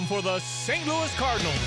for the St. Louis Cardinals.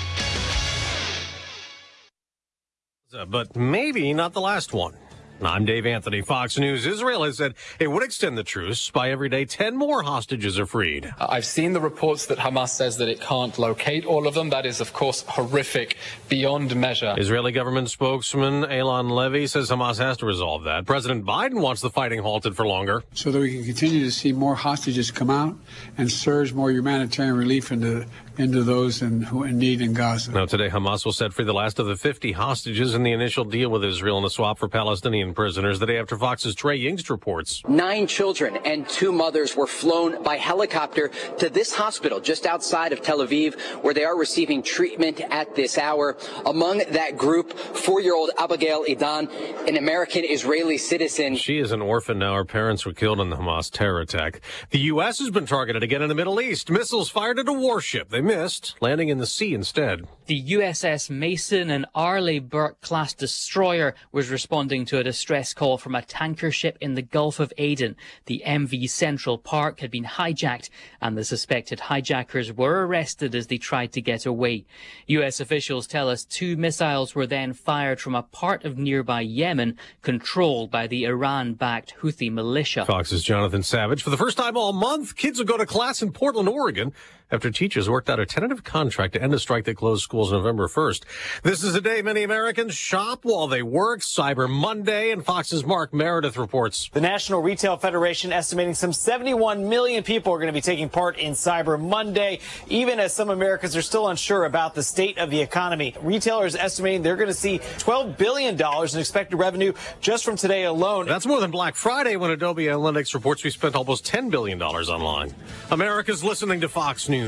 But maybe not the last one. I'm Dave Anthony. Fox News. Israel has said it would extend the truce by every day 10 more hostages are freed. I've seen the reports that Hamas says that it can't locate all of them. That is, of course, horrific beyond measure. Israeli government spokesman Eylon Levy says Hamas has to resolve that. President Biden wants the fighting halted for longer, so that we can continue to see more hostages come out and surge more humanitarian relief into those who in need in Gaza. Now, today, Hamas will set free the last of the 50 hostages in the initial deal with Israel in a swap for Palestinian prisoners the day after Fox's Trey Yingst reports. 9 children and 2 mothers were flown by helicopter to this hospital just outside of Tel Aviv, where they are receiving treatment at this hour. Among that group, 4-year-old Abigail Idan, an American-Israeli citizen. She is an orphan now. Her parents were killed in the Hamas terror attack. The U.S. has been targeted again in the Middle East. Missiles fired at a warship. They missed, landing in the sea instead. The USS Mason, an Arleigh Burke-class destroyer, was responding to a distress call from a tanker ship in the Gulf of Aden. The MV Central Park had been hijacked, and the suspected hijackers were arrested as they tried to get away. U.S. officials tell us 2 missiles were then fired from a part of nearby Yemen, controlled by the Iran-backed Houthi militia. Fox's Jonathan Savage. For the first time all month, kids will go to class in Portland, Oregon, after teachers worked out a tentative contract to end a strike that closed schools November 1st. This is a day many Americans shop while they work. Cyber Monday, and Fox's Mark Meredith reports. The National Retail Federation estimating some 71 million people are going to be taking part in Cyber Monday, even as some Americans are still unsure about the state of the economy. Retailers estimating they're going to see $12 billion in expected revenue just from today alone. That's more than Black Friday, when Adobe Analytics reports we spent almost $10 billion online. America's listening to Fox News.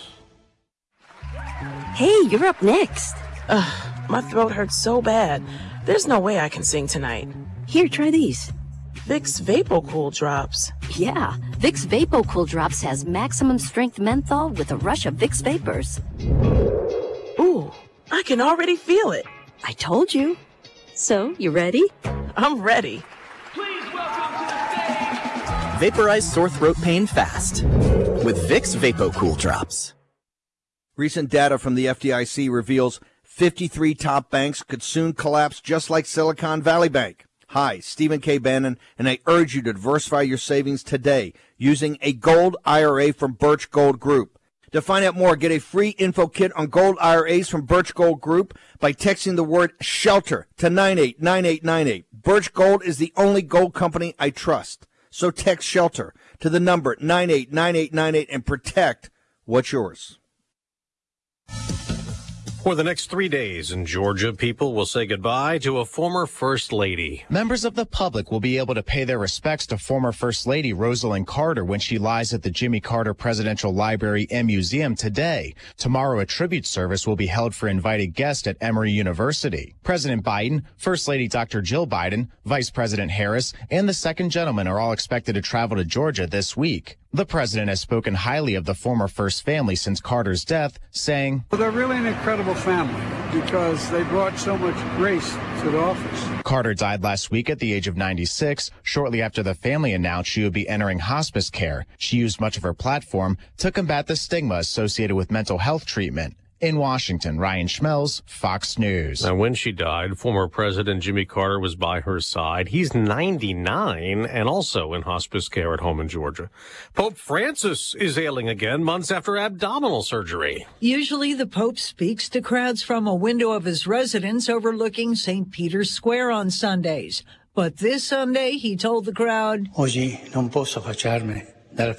Hey, you're up next. My throat hurts so bad. There's no way I can sing tonight. Here, try these. Vicks VapoCool Drops. Yeah, Vicks VapoCool Drops has maximum strength menthol with a rush of Vicks Vapors. Ooh, I can already feel it. I told you. So, you ready? I'm ready. Please welcome to the stage. Vaporize sore throat pain fast with Vicks VapoCool Drops. Recent data from the FDIC reveals 53 top banks could soon collapse just like Silicon Valley Bank. Hi, Stephen K. Bannon, and I urge you to diversify your savings today using a gold IRA from Birch Gold Group. To find out more, get a free info kit on gold IRAs from Birch Gold Group by texting the word SHELTER to 989898. Birch Gold is the only gold company I trust. So text SHELTER to the number 989898 and protect what's yours. For the next 3 days in Georgia, people will say goodbye to a former First Lady. Members of the public will be able to pay their respects to former First Lady Rosalind Carter when she lies at the Jimmy Carter Presidential Library and Museum today. Tomorrow, a tribute service will be held for invited guests at Emory University. President Biden, First Lady Dr. Jill Biden, Vice President Harris, and the second gentleman are all expected to travel to Georgia this week. The president has spoken highly of the former First family since Carter's death, saying, Well, they're really an incredible family because they brought so much grace to the office. Carter died last week at the age of 96, shortly after the family announced she would be entering hospice care. She used much of her platform to combat the stigma associated with mental health treatment. In Washington, Ryan Schmelz, Fox News. Now, when she died, former President Jimmy Carter was by her side. He's 99 and also in hospice care at home in Georgia. Pope Francis is ailing again months after abdominal surgery. Usually the Pope speaks to crowds from a window of his residence overlooking St. Peter's Square on Sundays. But this Sunday, he told the crowd, Oggi non posso affacciarmi.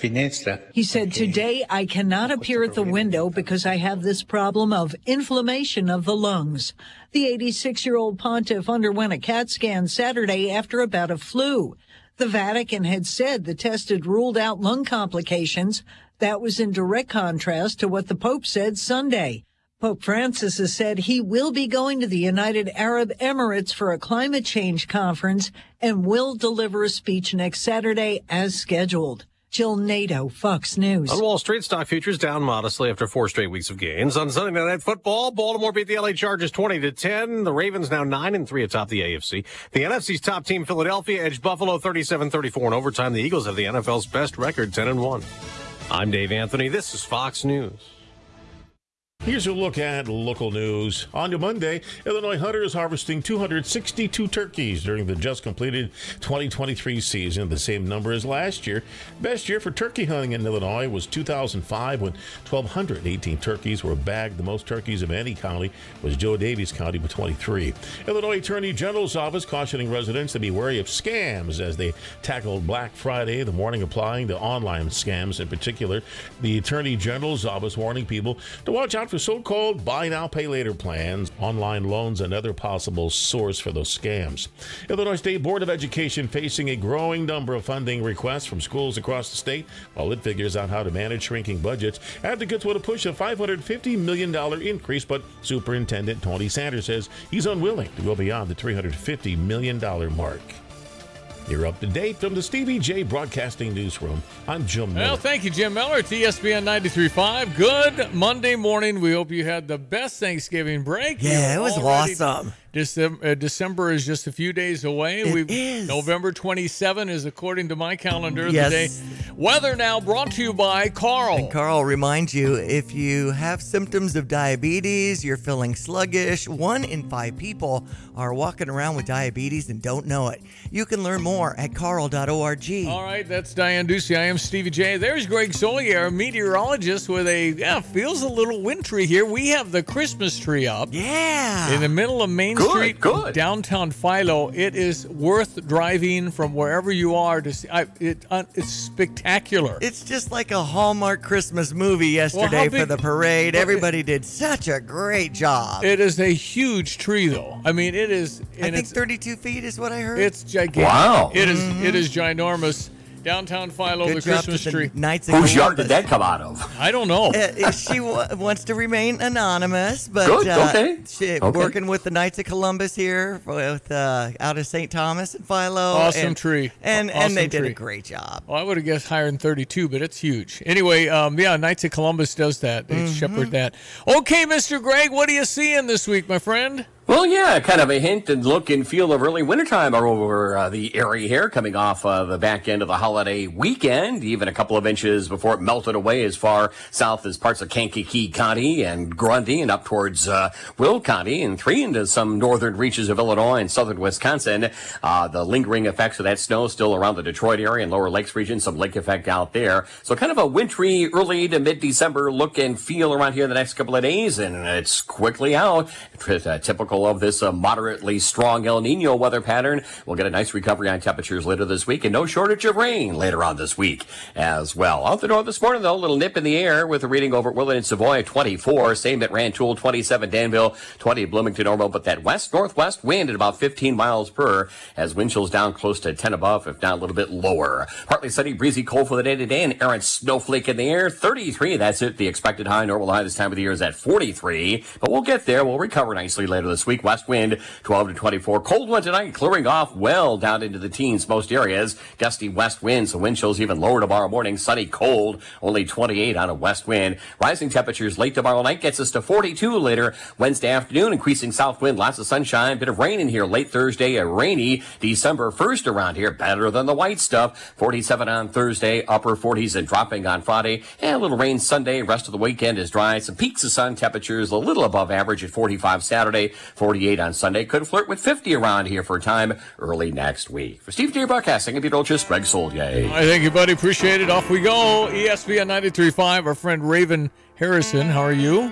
He said, today I cannot appear at the window because I have this problem of inflammation of the lungs. The 86-year-old pontiff underwent a CAT scan Saturday after a bout of flu. The Vatican had said the test had ruled out lung complications. That was in direct contrast to what the Pope said Sunday. Pope Francis has said he will be going to the United Arab Emirates for a climate change conference and will deliver a speech next Saturday as scheduled. Jill Nato, Fox News. On Wall Street, stock futures down modestly after 4 straight weeks of gains. On Sunday Night Football, Baltimore beat the LA Chargers 20-10. The Ravens now 9-3 atop the AFC. The NFC's top team, Philadelphia, edged Buffalo 37-34 in overtime. The Eagles have the NFL's best record, 10-1. I'm Dave Anthony. This is Fox News. Here's a look at local news. On to Monday, Illinois hunters harvesting 262 turkeys during the just completed 2023 season, the same number as last year. Best year for turkey hunting in Illinois was 2005 when 1,218 turkeys were bagged. The most turkeys of any county was Joe Daviess County with 23. Illinois Attorney General's office cautioning residents to be wary of scams as they tackled Black Friday, the warning applying to online scams in particular. The Attorney General's office warning people to watch out for so-called buy now, pay later plans, online loans, and other possible source for those scams. Illinois State Board of Education facing a growing number of funding requests from schools across the state while it figures out how to manage shrinking budgets. Advocates want to push a $550 million increase, but Superintendent Tony Sanders says he's unwilling to go beyond the $350 million mark. You're up to date from the Stevie J Broadcasting Newsroom. I'm Jim Miller. Well, thank you, Jim Miller at ESPN 93.5. Good Monday morning. We hope you had the best Thanksgiving break. Yeah, it was awesome. December is just a few days away. It is. November 27 is, according to my calendar, Yes. the day. Weather now brought to you by Carl. And Carl reminds you, if you have symptoms of diabetes, you're feeling sluggish, 1 in 5 people are walking around with diabetes and don't know it. You can learn more at carl.org. All right, that's Diane Ducey. I am Stevie J. There's Greg Solier, meteorologist, with feels a little wintry here. We have the Christmas tree up. Yeah. In the middle of Main Street, downtown Philo. It is worth driving from wherever you are to see. It's spectacular. It's just like a Hallmark Christmas movie yesterday for the parade. Everybody did such a great job. It is a huge tree, though. I mean, it is. I think 32 feet is what I heard. It's gigantic. Wow. It is ginormous. Downtown Philo, Good the job Christmas to the tree. Knights of Whose yard Columbus. did that come out of? I don't know. She wants to remain anonymous, but Good, okay. She, Okay. working with the Knights of Columbus here, with out of St. Thomas and Philo. Awesome tree. And Awesome they did tree. a great job. Well, I would have guessed higher than 32, but it's huge. Anyway, Knights of Columbus does that. They shepherd that. Okay, Mr. Greg, what are you seeing this week, my friend? Well, yeah, kind of a hint and look and feel of early wintertime over the area here, coming off the back end of the holiday weekend, even a couple of inches before it melted away as far south as parts of Kankakee County and Grundy and up towards Will County and 3 into some northern reaches of Illinois and southern Wisconsin. The lingering effects of that snow still around the Detroit area and lower lakes region, some lake effect out there. So kind of a wintry early to mid-December look and feel around here the next couple of days, and it's quickly out. Typical of this moderately strong El Nino weather pattern. We'll get a nice recovery on temperatures later this week and no shortage of rain later on this week as well. Out the door this morning, though, a little nip in the air with a reading over at Willard and Savoy, 24. Same at Rantoul, 27 Danville, 20 Bloomington Normal. But that west-northwest wind at about 15 miles per hour as wind chills down close to 10 above, if not a little bit lower. Partly sunny, breezy, cold for the day today. An errant snowflake in the air, 33. That's it. The expected high, normal high this time of the year is at 43. But we'll get there. We'll recover nicely later this week. West wind 12 to 24. Cold one tonight, clearing off well down into the teens most areas. Gusty west wind, so wind chills even lower tomorrow morning. Sunny, cold, only 28 on a west wind. Rising temperatures late tomorrow night gets us to 42 later Wednesday afternoon. Increasing south wind, lots of sunshine, bit of rain in here late Thursday. A rainy December 1st around here, better than the white stuff. 47 on Thursday, upper 40s and dropping on Friday. And a little rain Sunday. Rest of the weekend is dry. Some peaks of sun, temperatures a little above average at 45 Saturday, 48 on Sunday. Could flirt with 50 around here for a time early next week. For Steve J. Broadcasting, I'm meteorologist Greg Solier. I thank you, buddy. Appreciate it. Off we go. ESPN 93.5. Our friend Raven Harrison. How are you?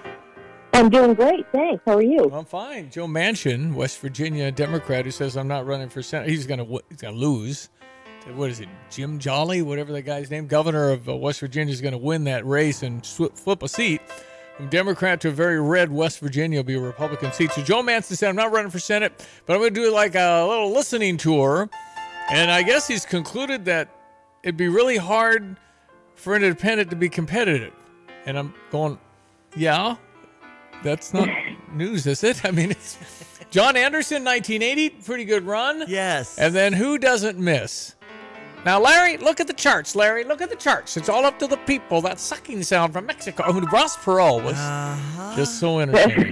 I'm doing great, thanks. How are you? I'm fine. Joe Manchin, West Virginia Democrat, who says I'm not running for Senate. He's gonna lose. What is it? Jim Jolly, whatever the guy's name, governor of West Virginia, is going to win that race and flip a seat from Democrat to a very red West Virginia will be a Republican seat. So Joe Manchin said, I'm not running for Senate, but I'm going to do like a little listening tour. And I guess he's concluded that it'd be really hard for an independent to be competitive. And I'm going, yeah, that's not news, is it? I mean, it's John Anderson, 1980, pretty good run. Yes. And then who doesn't miss? Now, Larry, look at the charts. Larry, look at the charts. It's all up to the people. That sucking sound from Mexico. I mean, Ross Perot was just so entertaining.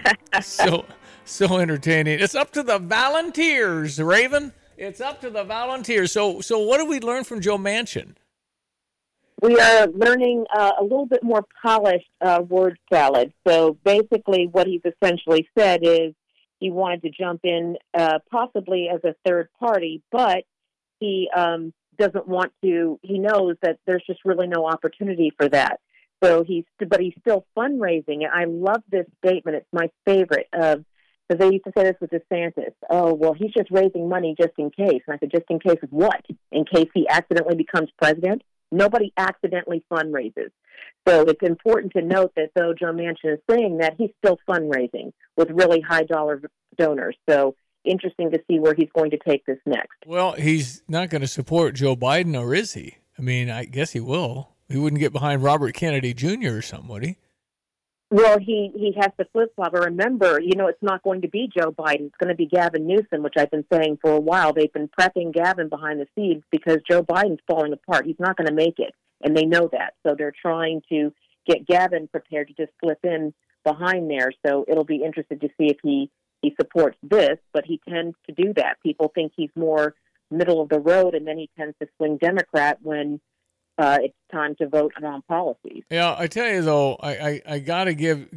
so entertaining. It's up to the volunteers, Raven. It's up to the volunteers. So what did we learn from Joe Manchin? We are learning a little bit more polished word salad. So basically what he's essentially said is he wanted to jump in possibly as a third party, but he doesn't want to. He knows that there's just really no opportunity for that. So he's still fundraising. And I love this statement. It's my favorite. Because they used to say this with DeSantis. Oh, well, he's just raising money just in case. And I said, just in case of what? In case he accidentally becomes president? Nobody accidentally fundraises. So it's important to note that though Joe Manchin is saying that, he's still fundraising with really high dollar donors. So interesting to see where he's going to take this next. Well, he's not going to support Joe Biden, or is he? I mean, I guess he will. He wouldn't get behind Robert Kennedy Jr. or something, would he? Well, he has to flip-flop. But remember, it's not going to be Joe Biden. It's going to be Gavin Newsom, which I've been saying for a while. They've been prepping Gavin behind the scenes because Joe Biden's falling apart. He's not going to make it, and they know that. So they're trying to get Gavin prepared to just slip in behind there. So it'll be interesting to see if he supports this, but he tends to do that. People think he's more middle of the road, and then he tends to swing Democrat when it's time to vote on policies. Yeah, I tell you, though, I got to give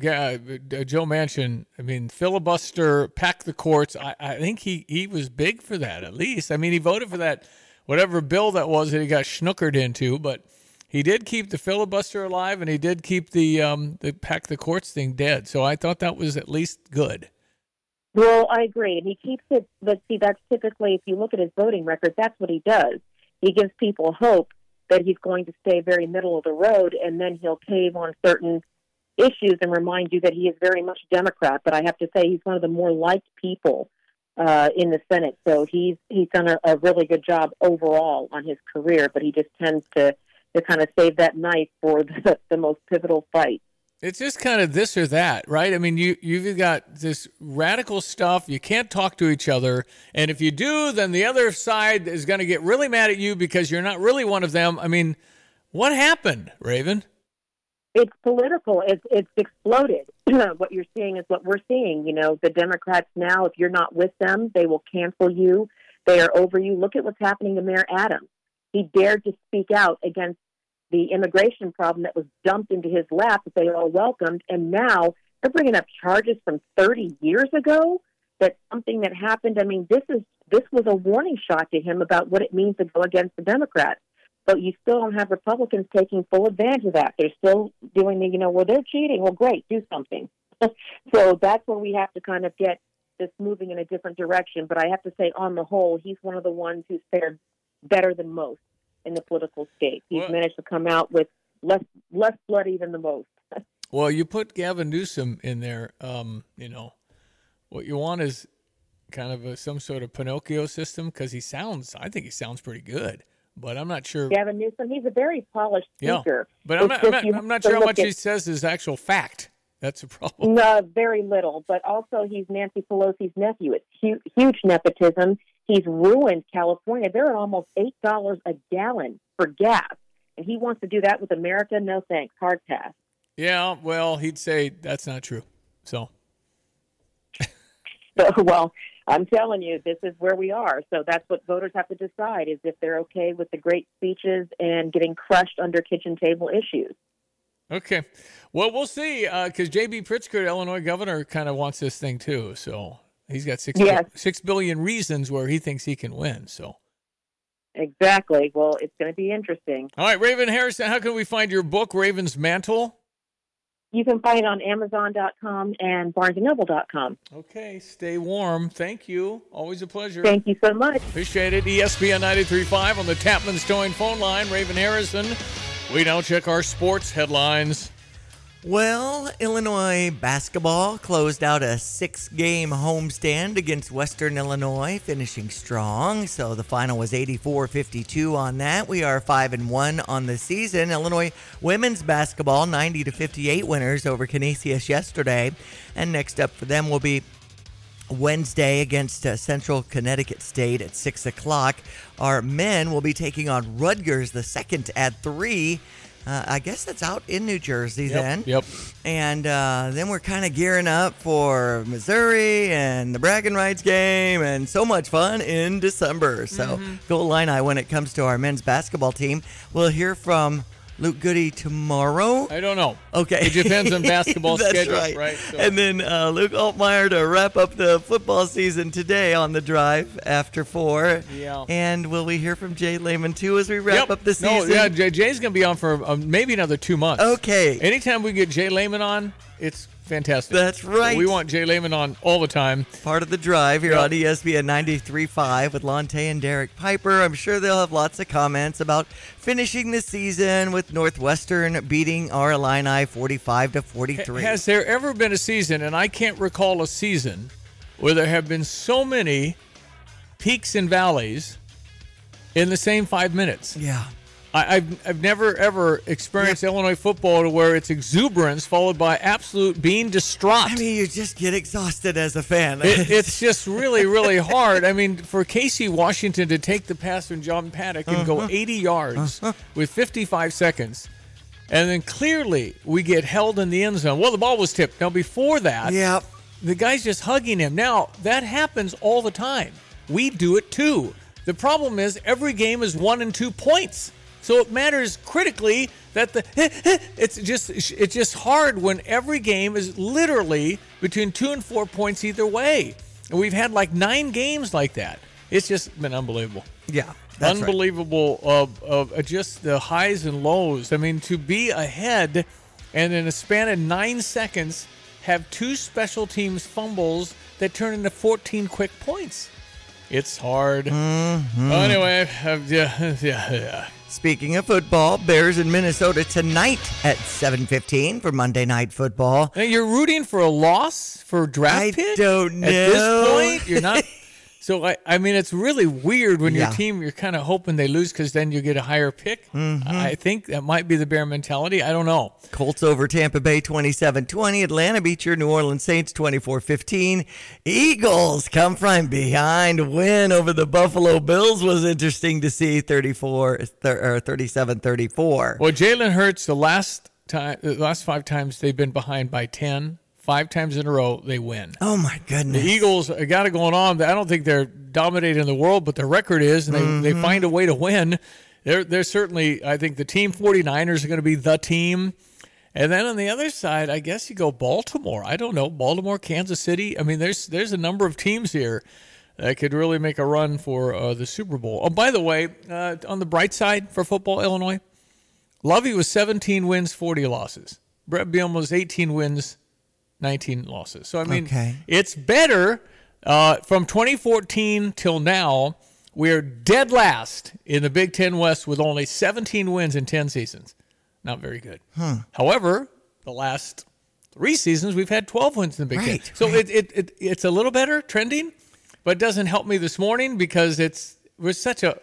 Joe Manchin, I mean, filibuster, pack the courts. I think he was big for that, at least. I mean, he voted for that, whatever bill that was that he got schnookered into, but he did keep the filibuster alive, and he did keep the pack the courts thing dead. So I thought that was at least good. Well, I agree. And he keeps it, but see, that's typically, if you look at his voting record, that's what he does. He gives people hope that he's going to stay very middle of the road, and then he'll cave on certain issues and remind you that he is very much Democrat. But I have to say he's one of the more liked people in the Senate. So he's done a really good job overall on his career, but he just tends to kind of save that knife for the most pivotal fight. It's just kind of this or that, right? I mean, you've got this radical stuff. You can't talk to each other. And if you do, then the other side is going to get really mad at you because you're not really one of them. I mean, what happened, Raven? It's political. It's exploded. What you're seeing is what we're seeing. The Democrats now, if you're not with them, they will cancel you. They are over you. Look at what's happening to Mayor Adams. He dared to speak out against the immigration problem that was dumped into his lap that they all welcomed, and now they're bringing up charges from 30 years ago. That's something that happened. I mean, this was a warning shot to him about what it means to go against the Democrats. But you still don't have Republicans taking full advantage of that. They're still doing well, they're cheating. Well, great, do something. So that's where we have to kind of get this moving in a different direction. But I have to say, on the whole, he's one of the ones who's fared better than most in the political state. He's managed to come out with less bloody than the most. Well, you put Gavin Newsom in there. What you want is kind of some sort of Pinocchio system because I think he sounds pretty good, but I'm not sure. Gavin Newsom, he's a very polished speaker. Yeah, but I'm not sure how much he says is actual fact. That's a problem. No, very little. But also, he's Nancy Pelosi's nephew. It's huge nepotism. He's ruined California. They're at almost $8 a gallon for gas. And he wants to do that with America? No thanks. Hard pass. Yeah, well, he'd say that's not true. So, well, I'm telling you, this is where we are. So that's what voters have to decide, is if they're okay with the great speeches and getting crushed under kitchen table issues. Okay. Well, we'll see, because J.B. Pritzker, Illinois governor, kind of wants this thing too. So he's got 6 billion reasons where he thinks he can win. So exactly. Well, it's going to be interesting. All right, Raven Harrison, how can we find your book, Raven's Mantle? You can find it on Amazon.com and BarnesandNoble.com. Okay, stay warm. Thank you. Always a pleasure. Thank you so much. Appreciate it. ESPN 93.5 on the Tapman's Towing phone line. Raven Harrison. We now check our sports headlines. Well, Illinois basketball closed out a 6-game homestand against Western Illinois, finishing strong. So the final was 84-52 on that. We are 5-1 on the season. Illinois women's basketball 90-58 winners over Canisius yesterday. And next up for them will be Wednesday against Central Connecticut State at 6 o'clock. Our men will be taking on Rutgers the second at 3. I guess that's out in New Jersey then. Yep. And then we're kind of gearing up for Missouri and the bragging rights game and so much fun in December. So go Illini when it comes to our men's basketball team. We'll hear from Luke Goody tomorrow. I don't know. Okay. It depends on basketball That's schedule, right? So. And then Luke Altmaier to wrap up the football season today on the drive after 4. Yeah. And will we hear from Jay Lehman too as we wrap up the season? No, yeah, Jay's going to be on for maybe another 2 months. Okay. Anytime we get Jay Lehman on, it's fantastic. That's right. So we want Jay Lehman on all the time. Part of the drive here on ESPN 93.5 with Lonte and Derek Piper. I'm sure they'll have lots of comments about finishing the season with Northwestern beating our Illini 45-43. Has there ever been a season, and I can't recall a season, where there have been so many peaks and valleys in the same 5 minutes? Yeah. I've never, ever experienced Illinois football to where it's exuberance followed by absolute being distraught. I mean, you just get exhausted as a fan. It's just really, really hard. I mean, for Casey Washington to take the pass from John Paddock and go 80 yards with 55 seconds, and then clearly we get held in the end zone. Well, the ball was tipped. Now, before that, the guy's just hugging him. Now, that happens all the time. We do it too. The problem is every game is 1 and 2 points. So it matters critically that it's just hard when every game is literally between 2 and 4 points either way. And we've had like 9 games like that. It's just been unbelievable. Yeah. That's unbelievable of just the highs and lows. I mean, to be ahead and in a span of 9 seconds have 2 special teams fumbles that turn into 14 quick points. It's hard. Anyway, yeah. Speaking of football, Bears in Minnesota tonight at 7:15 for Monday Night Football. Now you're rooting for a loss for a draft pick? I don't know. At this point, you're not. So, I mean, it's really weird when your team, you're kind of hoping they lose because then you get a higher pick. I think that might be the Bear mentality. I don't know. Colts over Tampa Bay 27-20. Atlanta beat your New Orleans Saints 24-15. Eagles come from behind. Win over the Buffalo Bills was interesting to see, 37-34. Well, Jalen Hurts, the last 5 times they've been behind by 10. 5 times in a row, they win. Oh, my goodness. The Eagles got it going on. I don't think they're dominating the world, but their record is, and they find a way to win. They're certainly, I think the team 49ers are going to be the team. And then on the other side, I guess you go Baltimore. I don't know. Baltimore, Kansas City. I mean, there's a number of teams here that could really make a run for the Super Bowl. Oh, by the way, on the bright side for football, Illinois, Lovie was 17 wins, 40 losses. Brett Bielema was 18 wins, 19 losses. So, I mean, it's better. From 2014 till now, we're dead last in the Big Ten West with only 17 wins in 10 seasons. Not very good. However, the last 3 seasons, we've had 12 wins in the Big Ten. So it's a little better, trending, but it doesn't help me this morning because we're such a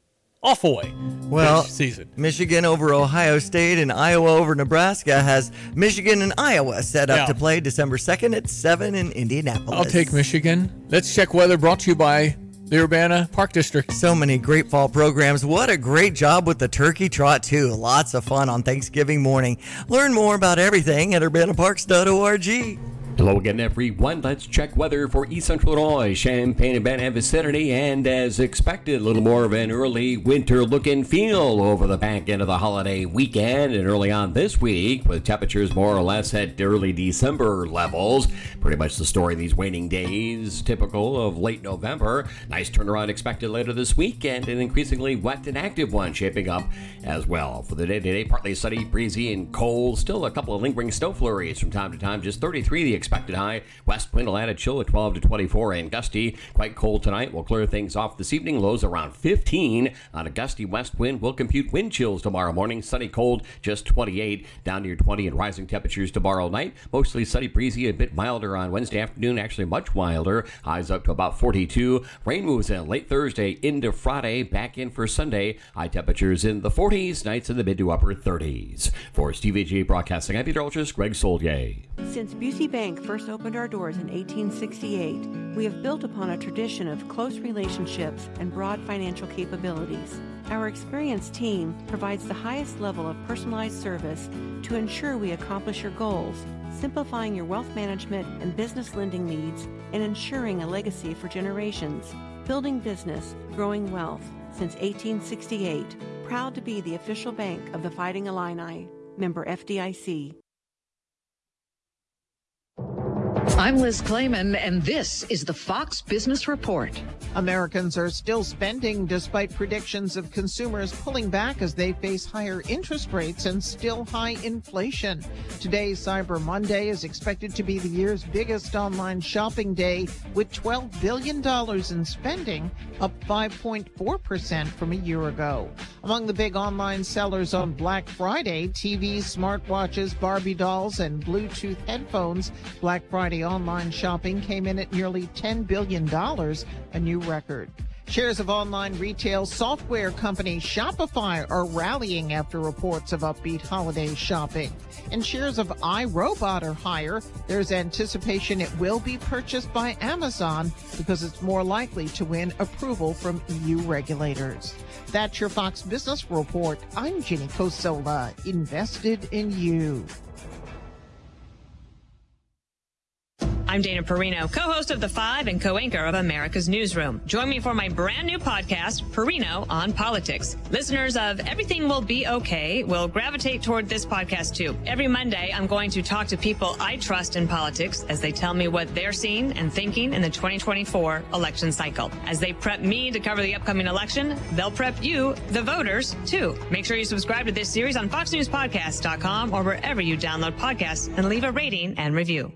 awful way. Well, season. Michigan over Ohio State and Iowa over Nebraska has Michigan and Iowa set up to play December 2nd at 7 in Indianapolis. I'll take Michigan. Let's check weather, brought to you by the Urbana Park District. So many great fall programs. What a great job with the turkey trot, too. Lots of fun on Thanksgiving morning. Learn more about everything at urbanaparks.org. Hello again, everyone. Let's check weather for East Central Illinois, Champaign and Bend and vicinity. And as expected, a little more of an early winter look and feel over the back end of the holiday weekend and early on this week, with temperatures more or less at early December levels. Pretty much the story these waning days, typical of late November. Nice turnaround expected later this week, and an increasingly wet and active one shaping up as well. For the day today, partly sunny, breezy, and cold. Still a couple of lingering snow flurries from time to time. Just 33 the expected high. West wind will add a chill at 12 to 24 and gusty. Quite cold tonight. We'll clear things off this evening. Lows around 15. On a gusty west wind, we'll compute wind chills tomorrow morning. Sunny cold, just 28. Down near 20 and rising temperatures tomorrow night. Mostly sunny, breezy, a bit milder on Wednesday afternoon. Actually much milder. Highs up to about 42. Rain moves in late Thursday into Friday. Back in for Sunday. High temperatures in the 40s. Nights in the mid to upper 30s. For STVG Broadcasting, I'm meteorologist Greg Solier. Since Busey Bank first opened our doors in 1868, we have built upon a tradition of close relationships and broad financial capabilities. Our experienced team provides the highest level of personalized service to ensure we accomplish your goals, simplifying your wealth management and business lending needs and ensuring a legacy for generations. Building business, growing wealth. Since 1868, proud to be the official bank of the Fighting Illini. Member FDIC. I'm Liz Clayman, and this is the Fox Business Report. Americans are still spending despite predictions of consumers pulling back as they face higher interest rates and still high inflation. Today's Cyber Monday is expected to be the year's biggest online shopping day, with $12 billion in spending, up 5.4% from a year ago. Among the big online sellers on Black Friday, TVs, smartwatches, Barbie dolls, and Bluetooth headphones. Black Friday online shopping came in at nearly $10 billion, a new record. Shares of online retail software company Shopify are rallying after reports of upbeat holiday shopping. And shares of iRobot are higher. There's anticipation it will be purchased by Amazon because it's more likely to win approval from EU regulators. That's your Fox Business Report. I'm Jenny Cosola, invested in you. I'm Dana Perino, co-host of The Five and co-anchor of America's Newsroom. Join me for my brand new podcast, Perino on Politics. Listeners of Everything Will Be Okay will gravitate toward this podcast too. Every Monday, I'm going to talk to people I trust in politics as they tell me what they're seeing and thinking in the 2024 election cycle. As they prep me to cover the upcoming election, they'll prep you, the voters, too. Make sure you subscribe to this series on FoxNewsPodcast.com or wherever you download podcasts, and leave a rating and review.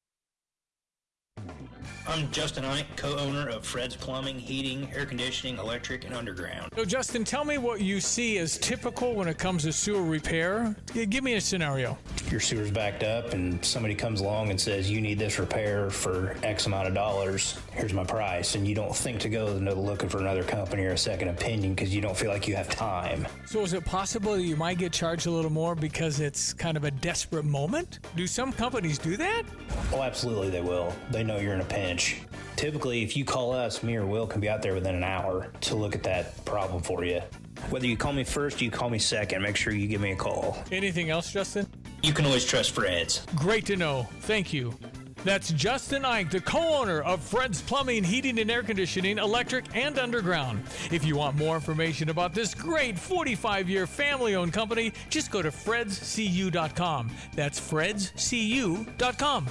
I'm Justin Ike, co-owner of Fred's Plumbing, Heating, Air Conditioning, Electric, and Underground. So, Justin, tell me what you see as typical when it comes to sewer repair. Give me a scenario. Your sewer's backed up and somebody comes along and says, you need this repair for X amount of dollars. Here's my price. And you don't think to go looking for another company or a second opinion because you don't feel like you have time. So is it possible that you might get charged a little more because it's kind of a desperate moment? Do some companies do that? Oh, absolutely they will. They know you're in a pinch. Typically, if you call us, me or Will can be out there within an hour to look at that problem for you. Whether you call me first or you call me second, make sure you give me a call. Anything else, Justin? You can always trust Fred's. Great to know. Thank you. That's Justin Ike, the co-owner of Fred's Plumbing, Heating, and Air Conditioning, Electric, and Underground. If you want more information about this great 45-year family-owned company, just go to fredscu.com. That's fredscu.com.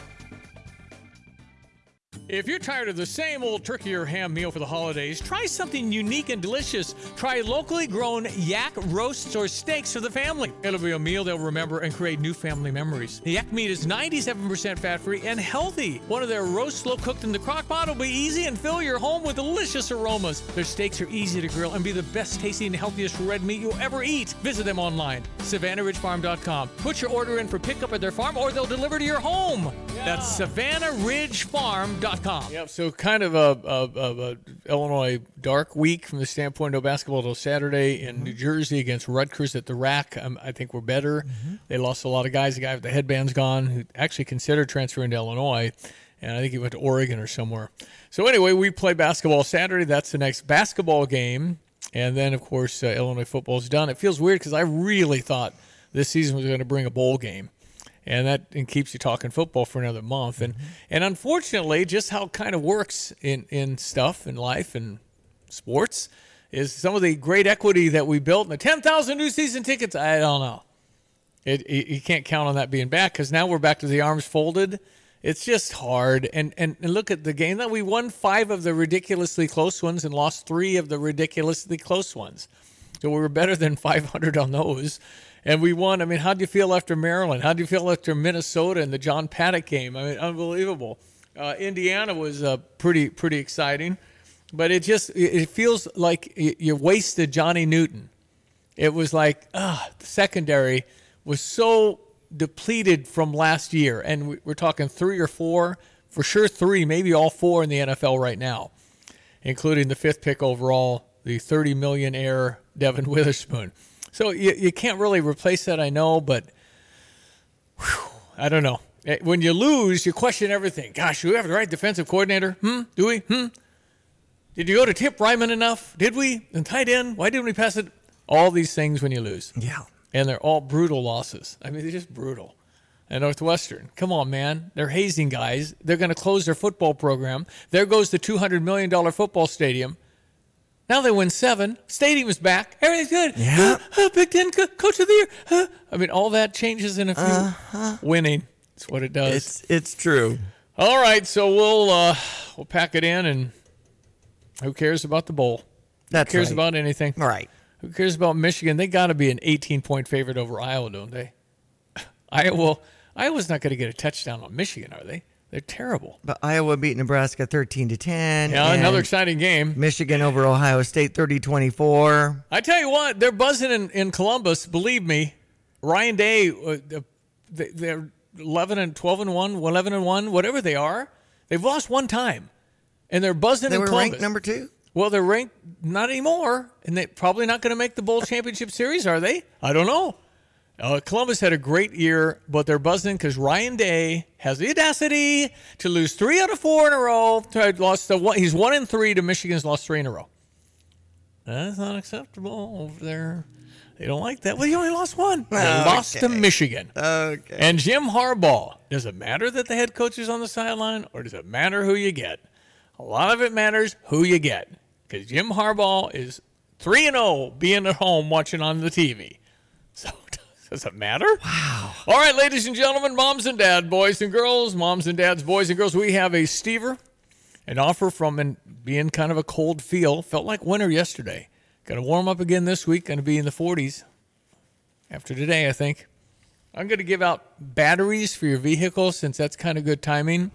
If you're tired of the same old turkey or ham meal for the holidays, try something unique and delicious. Try locally grown yak roasts or steaks for the family. It'll be a meal they'll remember and create new family memories. The yak meat is 97% fat-free and healthy. One of their roasts slow-cooked in the crock pot will be easy and fill your home with delicious aromas. Their steaks are easy to grill and be the best-tasting and healthiest red meat you'll ever eat. Visit them online, SavannahRidgeFarm.com. Put your order in for pickup at their farm or they'll deliver to your home. That's SavannahRidgeFarm.com. Yep, so kind of a Illinois dark week from the standpoint of basketball till Saturday in New Jersey against Rutgers at the Rack. I think we're better. They lost a lot of guys. The guy with the headband's gone who actually considered transferring to Illinois, and I think he went to Oregon or somewhere. So anyway, we play basketball Saturday. That's the next basketball game. And then, of course, Illinois football's done. It feels weird because I really thought this season was going to bring a bowl game. And keeps you talking football for another month. And unfortunately, just how it kind of works in stuff in life and sports is some of the great equity that we built. And the 10,000 new season tickets, I don't know. You can't count on that being back because now we're back to the arms folded. It's just hard. And look at the game that we won 5 of the ridiculously close ones and lost 3 of the ridiculously close ones. So we were better than 500 on those. And we won. I mean, how do you feel after Maryland? How do you feel after Minnesota in the John Paddock game? I mean, unbelievable. Indiana was pretty exciting. But it feels like you wasted Johnny Newton. It was like, the secondary was so depleted from last year. And we're talking 3 or 4, for sure 3, maybe all 4 in the NFL right now, including the 5th pick overall, the $30 million heir Devin Witherspoon. So you can't really replace that, I know, but I don't know. When you lose, you question everything. Gosh, do we have the right defensive coordinator? Do we? Did you go to Tip Ryman enough? Did we? And tight end? Why didn't we pass it? All these things when you lose. Yeah. And they're all brutal losses. I mean, they're just brutal. And Northwestern, come on, man. They're hazing guys. They're going to close their football program. There goes the $200 million football stadium. Now they win 7. Stadium's back. Everything's good. Yeah. Big Ten Coach of the Year. I mean, all that changes in a few. Winning. That's what it does. It's true. All right, so we'll pack it in, and who cares about the bowl? That's who cares right. about anything? All right. Who cares about Michigan? They got to be an 18-point favorite over Iowa, don't they? Iowa's not going to get a touchdown on Michigan, are they? They're terrible. But Iowa beat Nebraska 13-10. Yeah, another exciting game. Michigan over Ohio State 30-24. I tell you what, they're buzzing in Columbus. Believe me, Ryan Day, they're 11 and 12 and 1, 11 and 1, whatever they are. They've lost one time, and they're buzzing in Columbus. They were ranked number 2. Well, they're ranked not anymore, and they're probably not going to make the bowl championship series, are they? I don't know. Columbus had a great year, but they're buzzing because Ryan Day has the audacity to lose 3 out of 4 in a row. He's 1-3 to Michigan's lost 3 in a row. That's not acceptable over there. They don't like that. Well, you only lost 1. They lost to Michigan. Okay. And Jim Harbaugh. Does it matter that the head coach is on the sideline, or does it matter who you get? A lot of it matters who you get, because Jim Harbaugh is 3-0 being at home watching on the TV. So does it matter? Wow. All right, ladies and gentlemen, moms and dads, boys and girls, moms and dads, boys and girls, we have a Stever, an offer from being kind of a cold feel. Felt like winter yesterday. Going to warm up again this week. Going to be in the 40s after today, I think. I'm going to give out batteries for your vehicle since that's kind of good timing.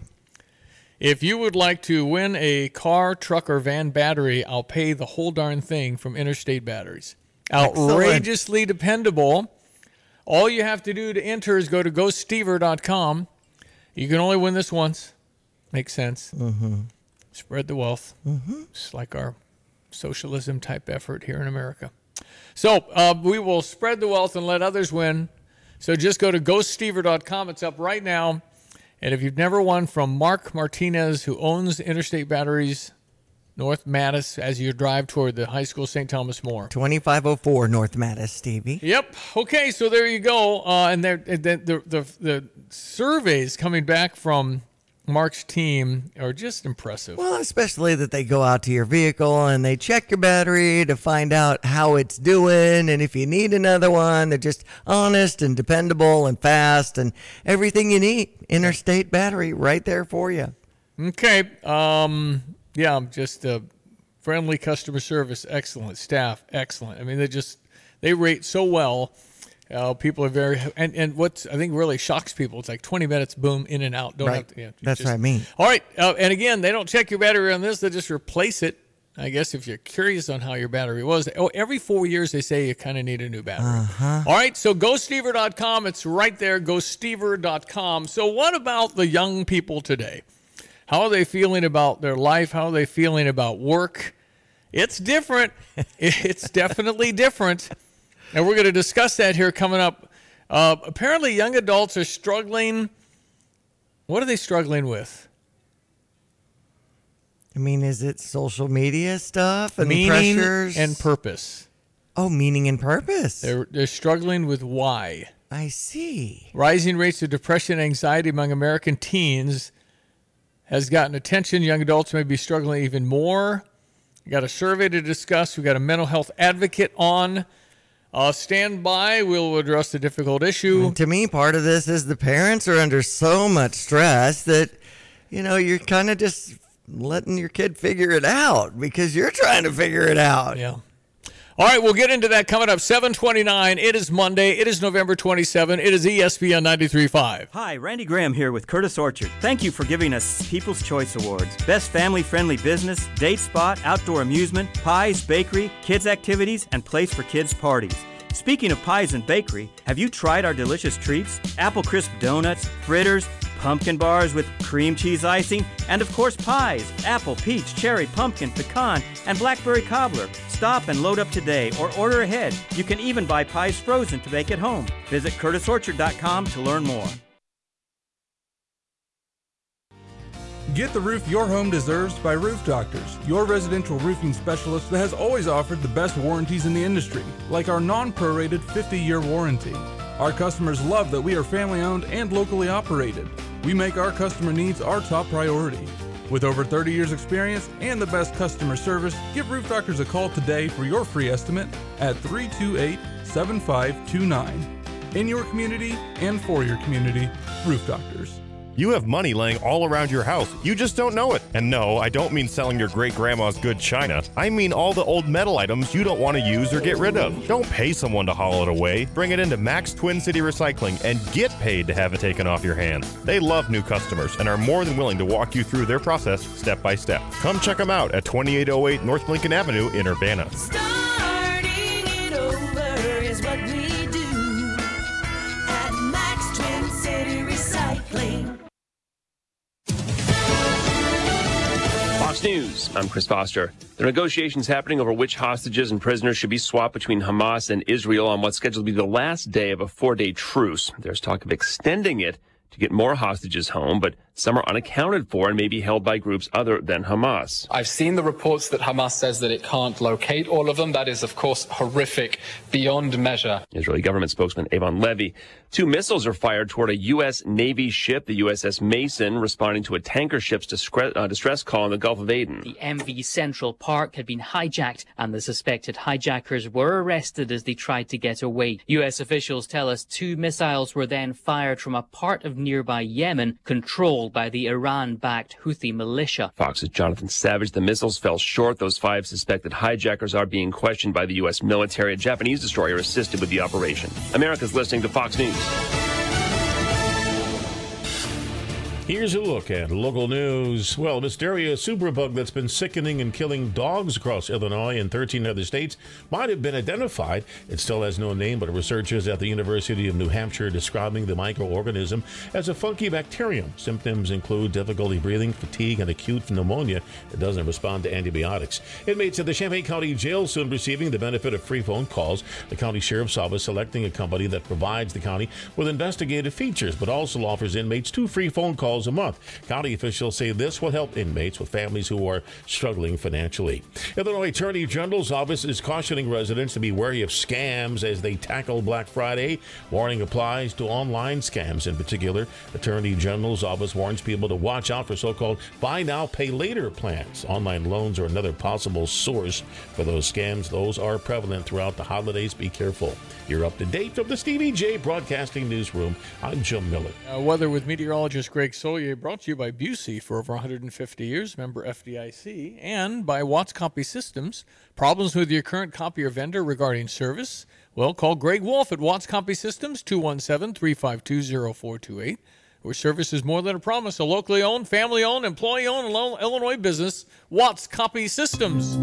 If you would like to win a car, truck, or van battery, I'll pay the whole darn thing from Interstate Batteries. Outrageously dependable. All you have to do to enter is go to GoStever.com. You can only win this once. Makes sense. Mm-hmm. Spread the wealth. Mm-hmm. It's like our socialism type effort here in America. So we will spread the wealth and let others win. So just go to GoStever.com. It's up right now. And if you've never won from Mark Martinez, who owns Interstate Batteries, North Mattis, as you drive toward the high school St. Thomas More. 2504 North Mattis, Stevie. Yep. Okay, so there you go. And the surveys coming back from Mark's team are just impressive. Well, especially that they go out to your vehicle and they check your battery to find out how it's doing. And if you need another one, they're just honest and dependable and fast and everything you need. Interstate Battery right there for you. Okay. Yeah, just friendly customer service, excellent. Staff, excellent. I mean, they rate so well. People are very, and what I think really shocks people, it's like 20 minutes, boom, in and out. Don't have to, That's what I mean. All right. And again, they don't check your battery on this. They just replace it. I guess if you're curious on how your battery was. Every 4 years they say you kind of need a new battery. Uh-huh. All right. So GoStever.com. It's right there. GoStever.com. So what about the young people today? How are they feeling about their life? How are they feeling about work? It's different. It's definitely different. And we're going to discuss that here coming up. Apparently, young adults are struggling. What are they struggling with? I mean, is it social media stuff and meaning pressures? And purpose. Oh, meaning and purpose. They're struggling with why. I see. Rising rates of depression and anxiety among American teens has gotten attention. Young adults may be struggling even more. We got a survey to discuss. We got a mental health advocate on. Stand by. We'll address the difficult issue. And to me, part of this is the parents are under so much stress that, you're kind of just letting your kid figure it out because you're trying to figure it out. Yeah. All right, we'll get into that coming up. 7:29. It is Monday. It is November 27. It is ESPN 93.5. Hi, Randy Graham here with Curtis Orchard. Thank you for giving us People's Choice Awards. Best family-friendly business, date spot, outdoor amusement, pies, bakery, kids' activities, and place for kids' parties. Speaking of pies and bakery, have you tried our delicious treats? Apple crisp donuts, fritters, pumpkin bars with cream cheese icing, and of course pies, apple, peach, cherry, pumpkin, pecan, and blackberry cobbler. Stop and load up today or order ahead. You can even buy pies frozen to bake at home. Visit CurtisOrchard.com to learn more. Get the roof your home deserves by Roof Doctors, your residential roofing specialist that has always offered the best warranties in the industry, like our non-prorated 50-year warranty. Our customers love that we are family-owned and locally operated. We make our customer needs our top priority. With over 30 years experience and the best customer service, give Roof Doctors a call today for your free estimate at 328-7529. In your community and for your community, Roof Doctors. You have money laying all around your house. You just don't know it. And no, I don't mean selling your great-grandma's good china. I mean all the old metal items you don't want to use or get rid of. Don't pay someone to haul it away. Bring it into Max Twin City Recycling and get paid to have it taken off your hands. They love new customers and are more than willing to walk you through their process step by step. Come check them out at 2808 North Lincoln Avenue in Urbana. Starting it over is what we do at Max Twin City Recycling. Fox News, I'm Chris Foster. There are negotiations happening over which hostages and prisoners should be swapped between Hamas and Israel on what's scheduled to be the last day of a 4-day truce. There's talk of extending it to get more hostages home, but some are unaccounted for and may be held by groups other than Hamas. I've seen the reports that Hamas says that it can't locate all of them. That is, of course, horrific beyond measure. Israeli government spokesman Avon Levy. 2 missiles are fired toward a U.S. Navy ship, the USS Mason, responding to a tanker ship's distress call in the Gulf of Aden. The MV Central Park had been hijacked, and the suspected hijackers were arrested as they tried to get away. U.S. officials tell us 2 missiles were then fired from a part of nearby Yemen, controlled by the Iran-backed Houthi militia. Fox's Jonathan Savage. The missiles fell short. Those 5 suspected hijackers are being questioned by the U.S. military. A Japanese destroyer assisted with the operation. America's listening to Fox News. Here's a look at local news. Well, a mysterious superbug that's been sickening and killing dogs across Illinois and 13 other states might have been identified. It still has no name, but researchers at the University of New Hampshire are describing the microorganism as a funky bacterium. Symptoms include difficulty breathing, fatigue, and acute pneumonia. It doesn't respond to antibiotics. Inmates at the Champaign County Jail soon receiving the benefit of free phone calls. The county sheriff's office selecting a company that provides the county with investigative features, but also offers inmates 2 free phone calls a month. County officials say this will help inmates with families who are struggling financially. Illinois Attorney General's office is cautioning residents to be wary of scams as they tackle Black Friday. Warning applies to online scams in particular. Attorney General's office warns people to watch out for so-called buy now, pay later plans. Online loans are another possible source for those scams. Those are prevalent throughout the holidays. Be careful. You're up to date from the Stevie J Broadcasting Newsroom. I'm Jim Miller. Weather with meteorologist Greg Solier, brought to you by Busey for over 150 years, member FDIC, and by Watts Copy Systems. Problems with your current copier vendor regarding service? Well, call Greg Wolf at Watts Copy Systems, 217-352-0428, where service is more than a promise. A locally owned, family-owned, employee-owned Illinois business, Watts Copy Systems.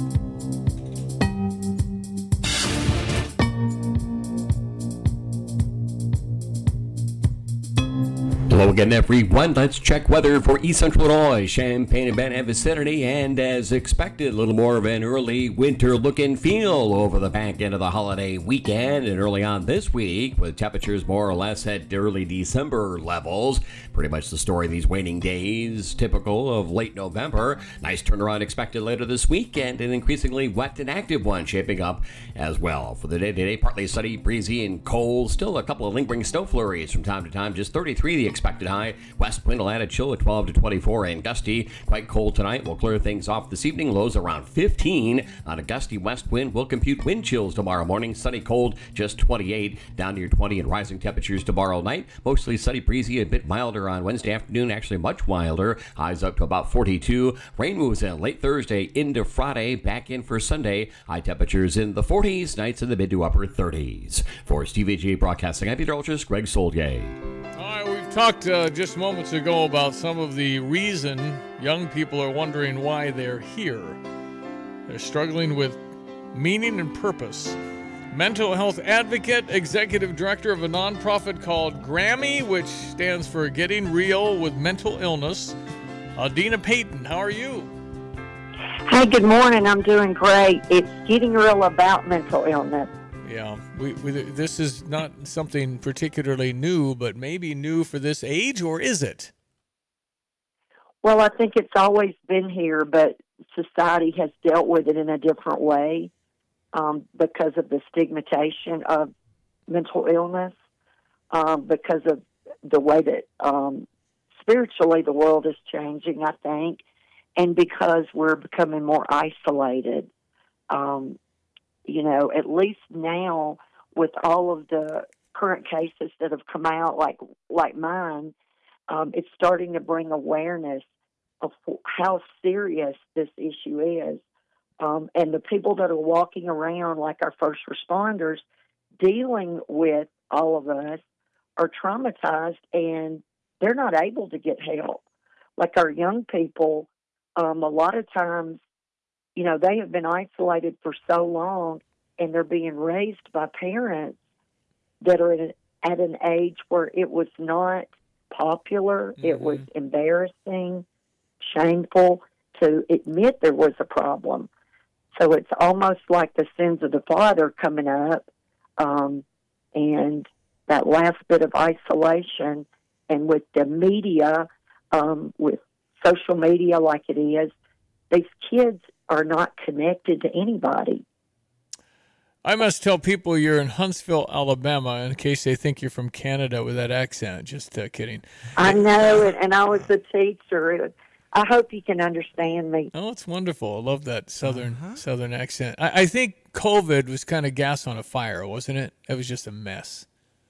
Hello again, everyone. Let's check weather for East Central Illinois, Champaign and Banham vicinity, and as expected, a little more of an early winter look and feel over the back end of the holiday weekend and early on this week, with temperatures more or less at early December levels. Pretty much the story of these waning days, typical of late November. Nice turnaround expected later this week, and an increasingly wet and active one shaping up as well. For the day today, partly sunny, breezy, and cold. Still a couple of lingering snow flurries from time to time. Just 33 the expected high. West wind will add a chill at 12 to 24 and gusty. Quite cold tonight. We'll clear things off this evening. Lows around 15. On a gusty west wind, we'll compute wind chills tomorrow morning. Sunny cold, just 28. Down near 20 and rising temperatures tomorrow night. Mostly sunny, breezy, a bit milder on Wednesday afternoon. Actually much milder. Highs up to about 42. Rain moves in late Thursday into Friday. Back in for Sunday. High temperatures in the 40s. Nights in the mid to upper 30s. For Stevie J Broadcasting, I'm meteorologist Greg Solier. All right, we've talked just moments ago about some of the reason young people are wondering why they're here. They're struggling with meaning and purpose. Mental health advocate, executive director of a nonprofit called Grammy, which stands for Getting Real with Mental Illness. Dina Payton, how are you? Hi, good morning. I'm doing great. It's Getting Real about mental illness. Yeah, this is not something particularly new, but maybe new for this age, or is it? Well, I think it's always been here, but society has dealt with it in a different way because of the stigmatization of mental illness, because of the way that spiritually the world is changing, I think, and because we're becoming more isolated. At least now with all of the current cases that have come out, like mine, it's starting to bring awareness of how serious this issue is. And the people that are walking around, like our first responders, dealing with all of us, are traumatized and they're not able to get help. Like our young people, a lot of times, they have been isolated for so long and they're being raised by parents that are at an age where it was not popular, it was embarrassing, shameful to admit there was a problem. So it's almost like the sins of the father coming up, and that last bit of isolation. And with the media, with social media like it is, these kids are not connected to anybody. I must tell people you're in Huntsville, Alabama, in case they think you're from Canada with that accent. Just kidding. I know it, and I was a teacher. I hope you can understand me. Oh, it's wonderful. I love that southern accent. I think COVID was kind of gas on a fire, wasn't it? It was just a mess.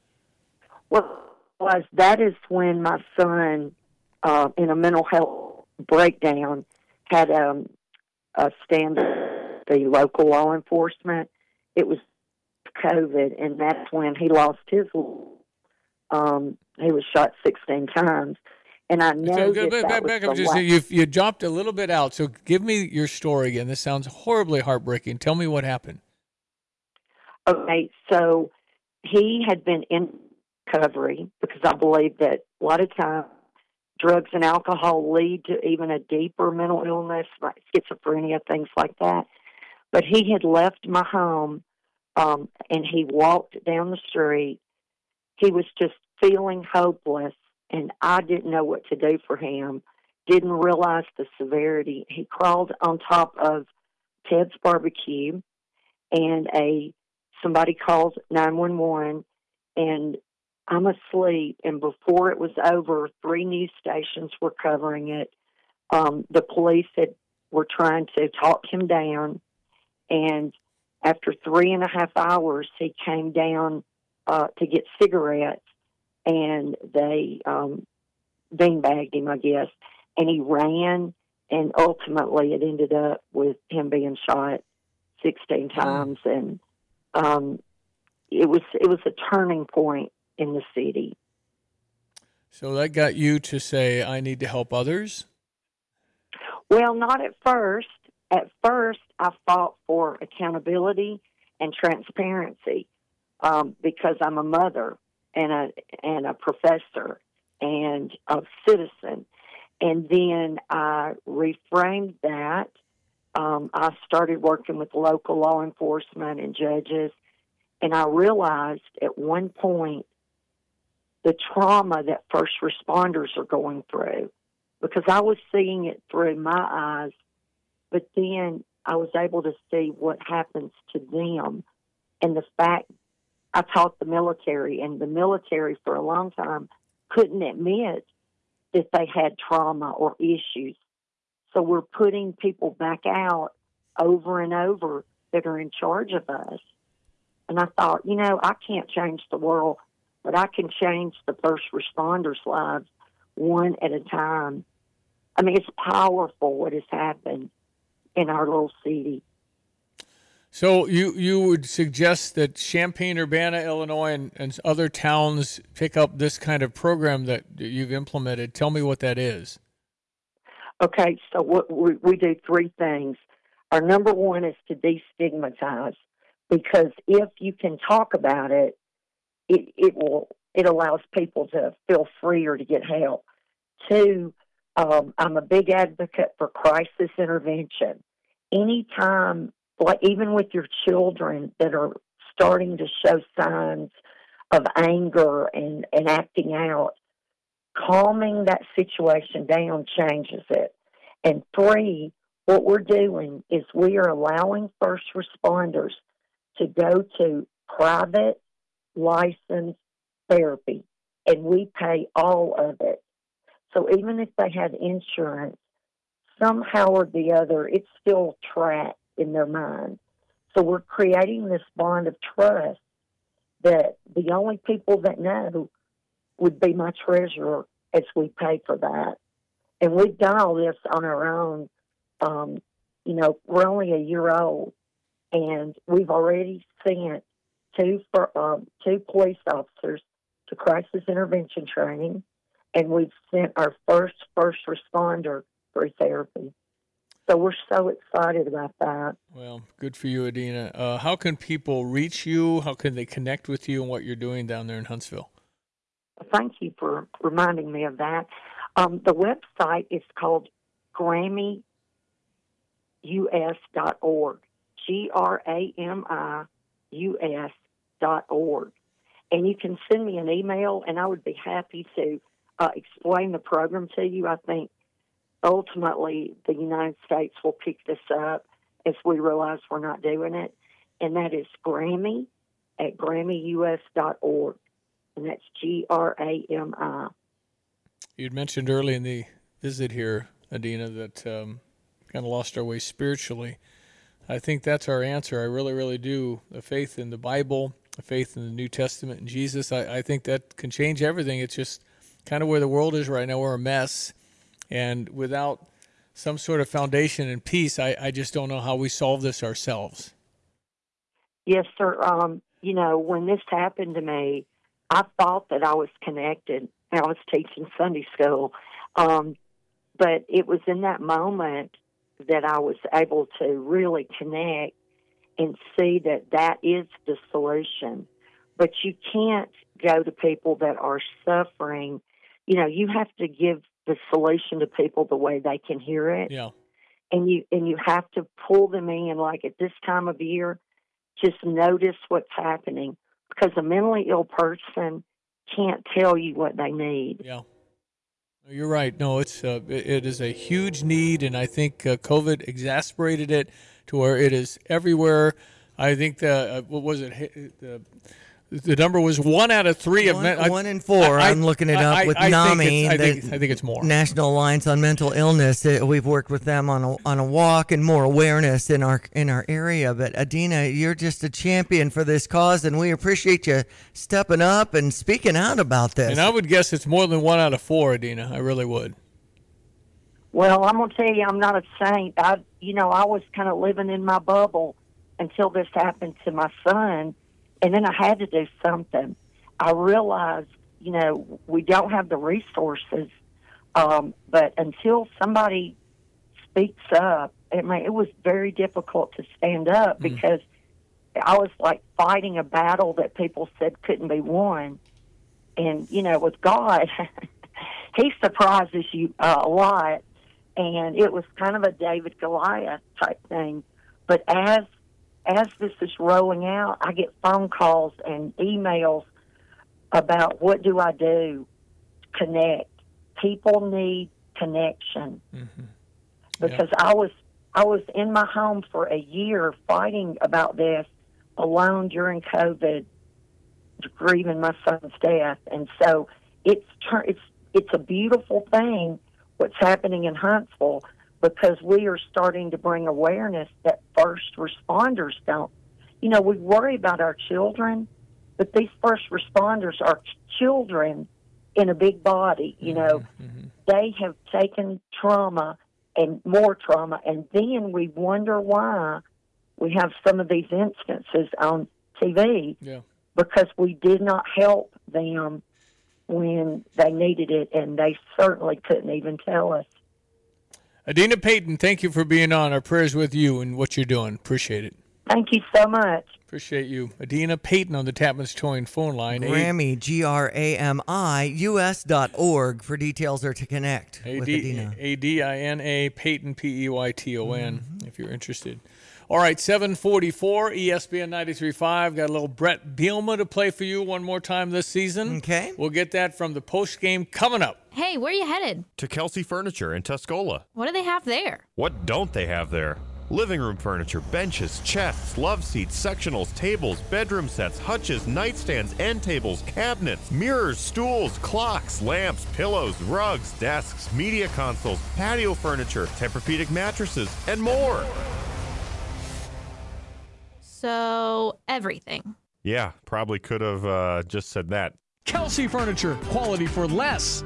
Well, that is when my son, in a mental health breakdown, had a stand with the local law enforcement. It was COVID, and that's when he lost his. He was shot 16 times, and I know back up. You dropped a little bit out, so give me your story again. This sounds horribly heartbreaking. Tell me what happened. Okay, so he had been in recovery because I believe that a lot of times drugs and alcohol lead to even a deeper mental illness, like schizophrenia, things like that. But he had left my home, and he walked down the street. He was just feeling hopeless, and I didn't know what to do for him, didn't realize the severity. He crawled on top of Ted's Barbecue, and somebody called 911, and I'm asleep. And before it was over, 3 news stations were covering it. The police were trying to talk him down. And after 3.5 hours, he came down to get cigarettes, and they beanbagged him, I guess. And he ran, and ultimately it ended up with him being shot 16 times. And it was a turning point in the city. So that got you to say, I need to help others? Well, not at first. At first, I fought for accountability and transparency because I'm a mother and a professor and a citizen. And then I reframed that. I started working with local law enforcement and judges, and I realized at one point the trauma that first responders are going through, because I was seeing it through my eyes. But then I was able to see what happens to them. And the fact, I taught the military, and the military for a long time couldn't admit that they had trauma or issues. So we're putting people back out over and over that are in charge of us. And I thought, I can't change the world, but I can change the first responders' lives one at a time. I mean, it's powerful what has happened in our little city. So you would suggest that Champaign-Urbana, Illinois, and other towns pick up this kind of program that you've implemented. Tell me what that is. Okay, so what we do 3 things. Our number one is to destigmatize, because if you can talk about it, it allows people to feel freer to get help. 2, I'm a big advocate for crisis intervention. Anytime, like even with your children that are starting to show signs of anger and acting out, calming that situation down changes it. And 3, what we're doing is we are allowing first responders to go to private licensed therapy, and we pay all of it. So even if they had insurance, somehow or the other, it's still trapped in their mind. So we're creating this bond of trust that the only people that know would be my treasurer as we pay for that. And we've done all this on our own. We're only a year old, and we've already sent two police officers to crisis intervention training, and we've sent our first responder through therapy. So we're so excited about that. Well, good for you, Adina. How can people reach you? How can they connect with you and what you're doing down there in Huntsville? Thank you for reminding me of that. The website is called GrammyUS.org, GrammyUS.org. And you can send me an email, and I would be happy to explain the program to you. I think ultimately the United States will pick this up as we realize we're not doing it. And that is Grammy at GrammyUS.org. And that's GRAMI. You'd mentioned early in the visit here, Adina, that kind of lost our way spiritually. I think that's our answer. I really, really do. The faith in the Bible, the faith in the New Testament and Jesus, I think that can change everything. It's just kind of where the world is right now. We're a mess. And without some sort of foundation and peace, I just don't know how we solve this ourselves. Yes, sir. When this happened to me, I thought that I was connected. I was teaching Sunday school. But it was in that moment that I was able to really connect and see that that is the solution. But you can't go to people that are suffering. You have to give the solution to people the way they can hear it. Yeah. And you have to pull them in, like at this time of year, just notice what's happening, because a mentally ill person can't tell you what they need. Yeah. You're right. No, it is a huge need, and I think COVID exacerbated it to where it is everywhere. I think what was it? The number was 1 out of 3 1 in 4. I'm looking it up with NAMI. I think it's more. National Alliance on Mental Illness. We've worked with them on a walk and more awareness in our area. But Adina, you're just a champion for this cause, and we appreciate you stepping up and speaking out about this. And I would guess it's more than 1 out of 4, Adina. I really would. Well, I'm going to tell you, I'm not a saint. I was kind of living in my bubble until this happened to my son. And then I had to do something. I realized, we don't have the resources, but until somebody speaks up, it was very difficult to stand up because I was like fighting a battle that people said couldn't be won. And, with God, he surprises you a lot. And it was kind of a David Goliath type thing. But as this is rolling out, I get phone calls and emails about what do I do to connect. People need connection. Mm-hmm. Because I was in my home for a year fighting about this alone during COVID, grieving my son's death. And so it's a beautiful thing what's happening in Huntsville, because we are starting to bring awareness that first responders don't. We worry about our children, but these first responders are children in a big body. They have taken trauma and more trauma, and then we wonder why we have some of these instances on TV, because we did not help them when they needed it, and they certainly couldn't even tell us. Adina Payton, thank you for being on. Our prayers with you and what you're doing. Appreciate it. Thank you so much. Appreciate you. Adina Payton on the Tapman's Towing phone line. Grammy, GRAMI, US.org for details or to connect with Adina. Adina Payton, Peyton, if you're interested. All right, 744, ESPN 93.5. Got a little Brett Bielema to play for you one more time this season. Okay. We'll get that from the post game coming up. Hey, where are you headed? To Kelsey Furniture in Tuscola. What do they have there? What don't they have there? Living room furniture, benches, chests, love seats, sectionals, tables, bedroom sets, hutches, nightstands, end tables, cabinets, mirrors, stools, clocks, lamps, pillows, rugs, desks, media consoles, patio furniture, Tempur-Pedic mattresses, and more. So, everything. Yeah, probably could have just said that. Kelsey Furniture, quality for less.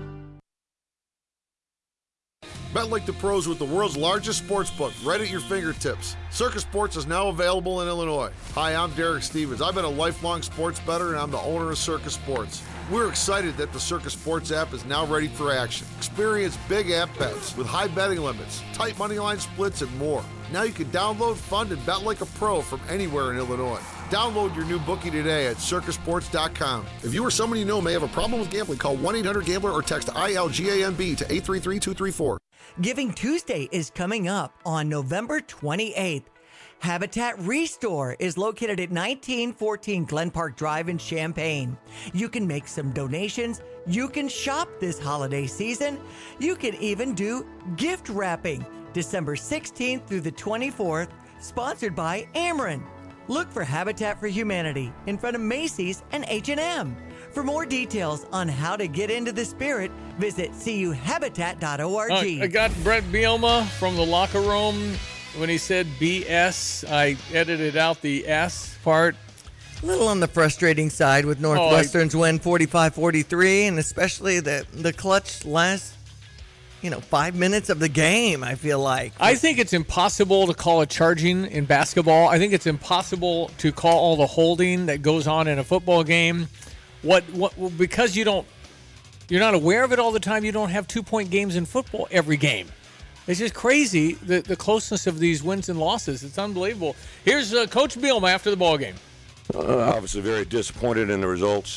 Bet like the pros with the world's largest sports book right at your fingertips. Circus Sports is now available in Illinois. Hi, I'm Derek Stevens. I've been a lifelong sports bettor, and I'm the owner of Circus Sports. We're excited that the Circus Sports app is now ready for action. Experience big app bets with high betting limits, tight money line splits, and more. Now you can download, fund, and bet like a pro from anywhere in Illinois. Download your new bookie today at circusports.com. If you or someone you know may have a problem with gambling, call 1-800-GAMBLER or text ILGAMB to 833-234. Giving Tuesday is coming up on November 28th. Habitat Restore is located at 1914 Glen Park Drive in Champaign. You can make some donations. You can shop this holiday season. You can even do gift wrapping December 16th through the 24th, sponsored by Ameren. Look for Habitat for Humanity in front of Macy's and H&M. For more details on how to get into the spirit, visit cuhabitat.org. I got Brett Bielema from the locker room. When he said BS, I edited out the S part. A little on the frustrating side with Northwestern's win 45-43, and especially the clutch last 5 minutes of the game, I feel like. I think it's impossible to call a charging in basketball. I think it's impossible to call all the holding that goes on in a football game. Because you're not aware of it all the time, you don't have 2-point games in football every game. It's just crazy, the closeness of these wins and losses. It's unbelievable. Here's Coach Bielema after the ball game. Obviously very disappointed in the results.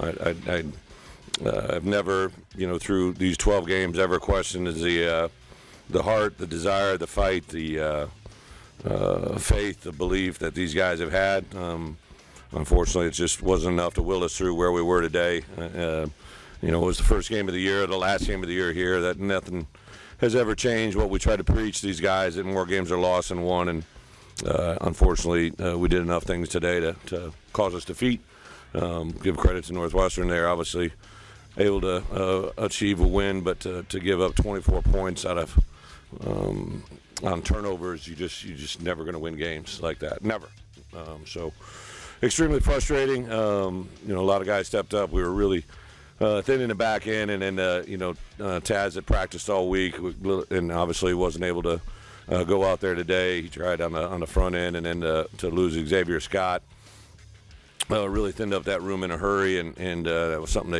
I've never, through these 12 games, ever questioned the heart, the desire, the fight, the faith, the belief that these guys have had. Unfortunately, it just wasn't enough to will us through where we were today. It was the first game of the year, the last game of the year here. That nothing has ever changed. What we try to preach these guys, that more games are lost than won, and unfortunately, we did enough things today to cause us defeat. Give credit to Northwestern. They're obviously able to achieve a win, but to give up 24 points out of on turnovers, you just never going to win games like that. Never. So extremely frustrating. A lot of guys stepped up. We were really thin in the back end, and then Taz had practiced all week and obviously wasn't able to go out there today. He tried on the front end, and then to lose Xavier Scott. Really thinned up that room in a hurry, and that was something they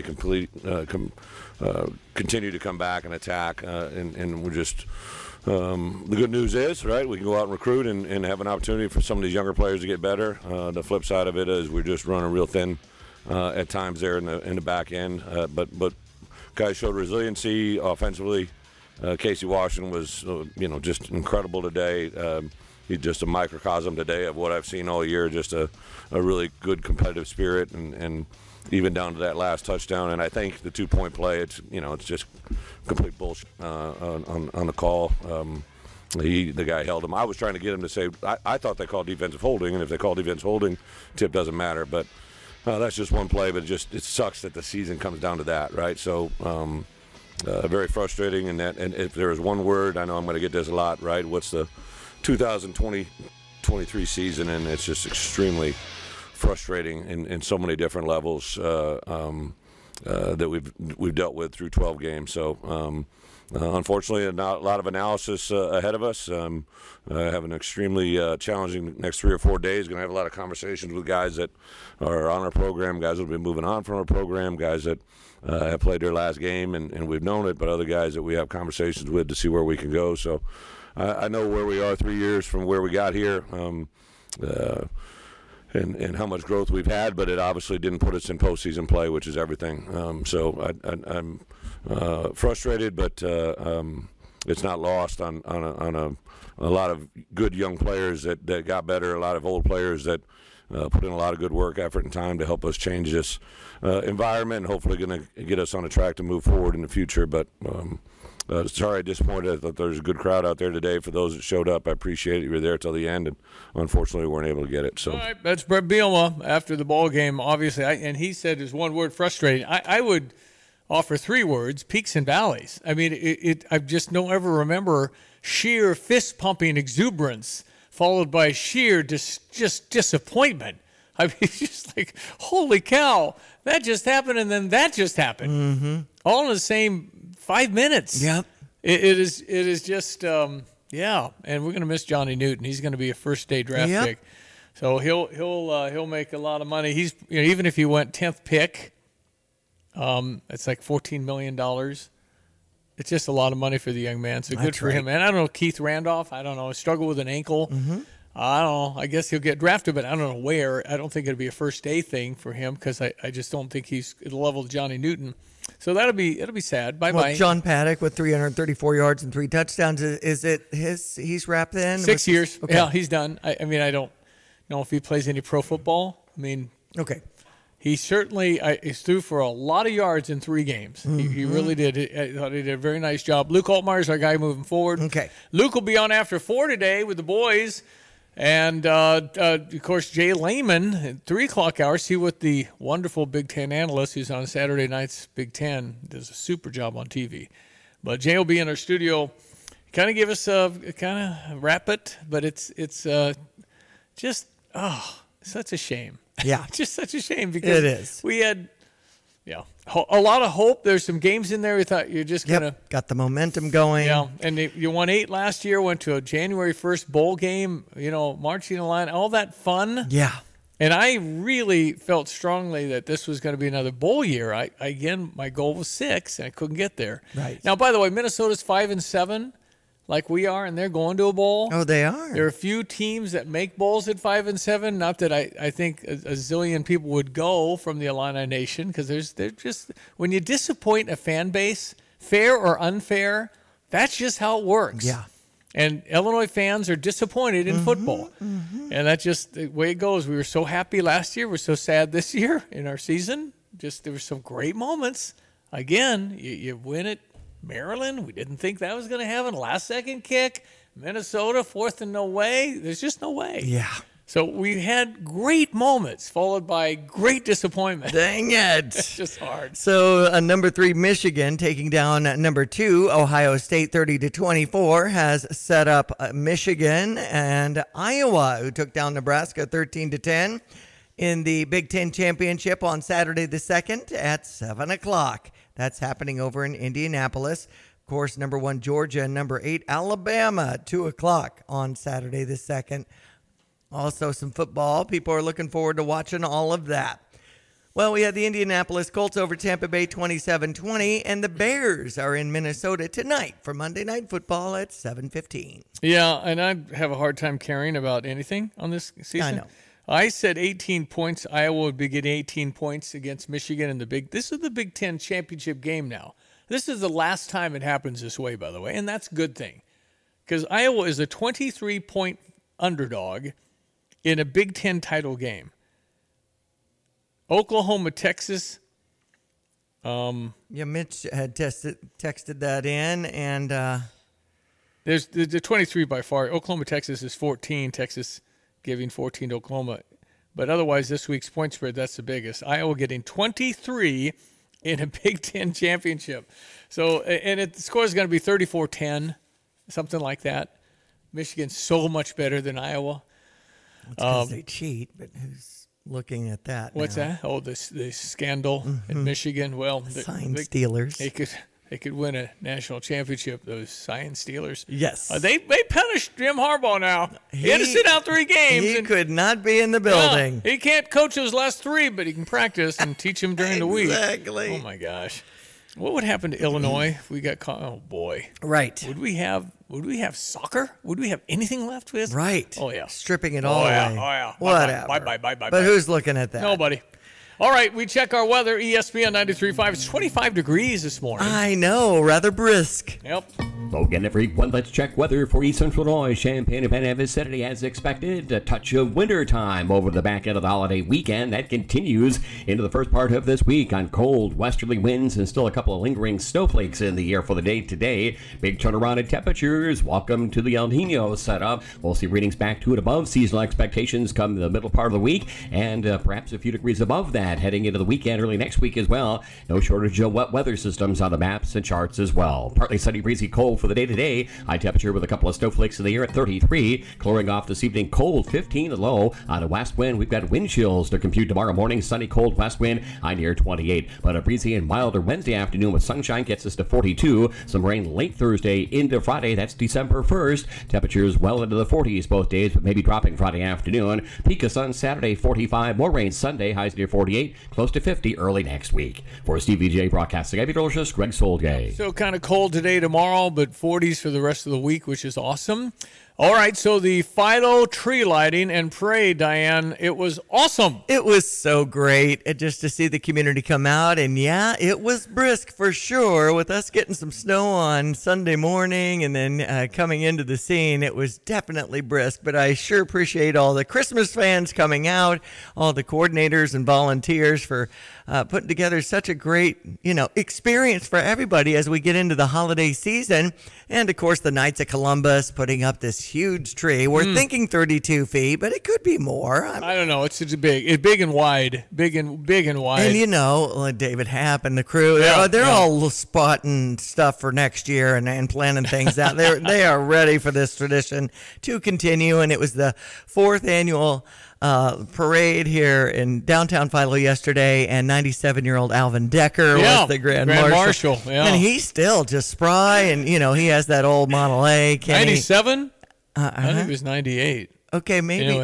continue to come back and attack. And we're just the good news is, right, we can go out and recruit and have an opportunity for some of these younger players to get better. The flip side of it is we're just running real thin at times there in the back end. But guys showed resiliency offensively. Casey Washington was just incredible today. He's just a microcosm today of what I've seen all year, just a really good competitive spirit, and even down to that last touchdown. And I think the 2-point play, it's just complete bullshit on the call. The guy held him. I was trying to get him to say, I thought they called defensive holding, and if they call defensive holding, tip doesn't matter. But that's just one play, but it sucks that the season comes down to that, right? So very frustrating. And if there is one word, I know I'm going to get this a lot, right? What's the 2020-23 season, and it's just extremely frustrating in so many different levels that we've dealt with through 12 games. So unfortunately, a lot of analysis ahead of us. Have an extremely challenging next 3 or 4 days. Going to have a lot of conversations with guys that are on our program, guys that have been moving on from our program, guys that have played their last game and we've known it, but other guys that we have conversations with to see where we can go. So I know where we are 3 years from where we got here, and how much growth we've had, but it obviously didn't put us in postseason play, which is everything. So I'm frustrated, but it's not lost on a lot of good young players that got better, a lot of old players that put in a lot of good work, effort, and time to help us change this environment, and hopefully going to get us on a track to move forward in the future. But Sorry, disappointed. I thought there was a good crowd out there today. For those that showed up, I appreciate it. You were there till the end, and unfortunately, we weren't able to get it. So, all right, that's Brett Bielema after the ball game. Obviously, and he said his one word: frustrating. I would offer 3 words: peaks and valleys. I mean, I just don't ever remember sheer fist pumping exuberance followed by sheer just disappointment. I mean, it's just like, holy cow, that just happened, and then that just happened, all in the same 5 minutes. Yep. It is just yeah. And we're gonna miss Johnny Newton. He's gonna be a first day draft pick, so he'll make a lot of money. He's even if he went 10th pick, it's like $14 million. It's just a lot of money for the young man. So good for him. And I don't know, Keith Randolph. I don't know. Struggle with an ankle. I don't know. I guess he'll get drafted, but I don't know where. I don't think it'll be a first day thing for him because I just don't think he's at the level of Johnny Newton. So it'll be sad. Bye bye. Well, John Paddock with 334 yards and 3 touchdowns. Is it he's wrapped in? 6 years. Okay. Yeah, he's done. I mean, I don't know if he plays any pro football. I mean, okay. He certainly he's threw for a lot of yards in 3 games. He really did. I thought he did a very nice job. Luke Altmaier's our guy moving forward. Okay. Luke will be on after 4 today with the boys. And, of course, Jay Lehman at 3 o'clock hour. See what the wonderful Big Ten analyst who's on Saturday night's Big Ten does a super job on TV. But Jay will be in our studio, kind of give us kind of wrap it. But it's just such a shame. Yeah. Just such a shame because it is. We had a lot of hope. There's some games in there we thought you're just going to. Got the momentum going. Yeah, and you won 8 last year, went to a January 1st bowl game, marching the line, all that fun. Yeah. And I really felt strongly that this was going to be another bowl year. Again, my goal was 6, and I couldn't get there. Right. Now, by the way, Minnesota's 5-7. Like we are, and they're going to a bowl. Oh, they are. There are a few teams that make bowls at 5-7. Not that I think a zillion people would go from the Illini Nation because they're just when you disappoint a fan base, fair or unfair, that's just how it works. Yeah. And Illinois fans are disappointed in football, and that's just the way it goes. We were so happy last year. We're so sad this year in our season. Just there were some great moments. Again, you win it. Maryland, we didn't think that was going to happen. Last-second kick. Minnesota, 4th and no way. There's just no way. Yeah. So we had great moments followed by great disappointment. Dang it. It's just hard. So number 3, Michigan, taking down number 2, Ohio State, 30-24, has set up Michigan and Iowa, who took down Nebraska 13-10 in the Big Ten Championship on Saturday the 2nd at 7 o'clock. That's happening over in Indianapolis. Of course, number 1, Georgia, and number 8, Alabama, 2 o'clock on Saturday the 2nd. Also some football. People are looking forward to watching all of that. Well, we had the Indianapolis Colts over Tampa Bay 27-20, and the Bears are in Minnesota tonight for Monday Night Football at 7:15. Yeah, and I have a hard time caring about anything on this season. I know. I said 18 points. Iowa would be getting 18 points against Michigan in this is the Big Ten championship game now. This is the last time it happens this way, by the way, and that's a good thing because Iowa is a 23-point underdog in a Big Ten title game. Oklahoma, Texas. Mitch had texted that in, and there's the 23 by far. Oklahoma, Texas is 14. Texas giving 14 to Oklahoma. But otherwise, this week's point spread, that's the biggest. Iowa getting 23 in a Big Ten championship. So, and the score is going to be 34-10, something like that. Michigan's so much better than Iowa. It's because they cheat, but who's looking at that What's now? that? Oh, the scandal in Michigan. Well, Sign stealers. They could win a national championship, those Science Steelers. Yes. They punished Jim Harbaugh now. He had to sit out 3 games. He could not be in the building. Yeah, he can't coach those last 3, but he can practice and teach them during the week. Exactly. Oh, my gosh. What would happen to Illinois if we got caught? Oh, boy. Right. Would we have soccer? Would we have anything left with? Right. Oh, yeah. Stripping it all away. Oh, yeah. Whatever. Bye. But who's looking at that? Nobody. All right, we check our weather. ESPN 93.5. It's 25 degrees this morning. I know, rather brisk. Yep. So again, everyone, let's check weather for East Central Illinois, Champaign and Panhandle vicinity as expected. A touch of winter time over the back end of the holiday weekend. That continues into the first part of this week on cold westerly winds and still a couple of lingering snowflakes in the air for the day today. Big turnaround in temperatures. Welcome to the El Nino setup. We'll see readings back to and above seasonal expectations come the middle part of the week, and perhaps a few degrees above that heading into the weekend early next week as well. No shortage of wet weather systems on the maps and charts as well. Partly sunny, breezy, cold for the day today. High temperature with a couple of snowflakes in the air at 33. Clearing off this evening, cold 15 the low. On a west wind, we've got wind chills to compute tomorrow morning. Sunny, cold west wind, high near 28. But a breezy and milder Wednesday afternoon with sunshine gets us to 42. Some rain late Thursday into Friday. That's December 1st. Temperatures well into the 40s both days, but maybe dropping Friday afternoon. Peak of sun Saturday, 45. More rain Sunday, highs near 48. Close to 50 early next week. For Stevie J Broadcasting, I'm Delicious, Greg Solgay. So kind of cold today, tomorrow, but 40s for the rest of the week, which is awesome. All right, so the Philo tree lighting and parade, Diane, it was awesome. It was so great just to see the community come out, and yeah, it was brisk for sure. With us getting some snow on Sunday morning and then coming into the scene, it was definitely brisk, but I sure appreciate all the Christmas fans coming out, all the coordinators and volunteers for putting together such a great, experience for everybody as we get into the holiday season. And, of course, the Knights of Columbus putting up this huge tree. We're thinking 32 feet, but it could be more. I don't know. It's big. It's big and wide. Big and wide. And, David Happ and the crew, they're all spotting stuff for next year and planning things out. They are ready for this tradition to continue. And it was the 4th annual parade here in downtown Philo yesterday, and 97-year-old Alvin Decker was the Grand Marshal. And he's still just spry, and he has that old Model A. 97? I think it was 98. Okay, maybe anyway.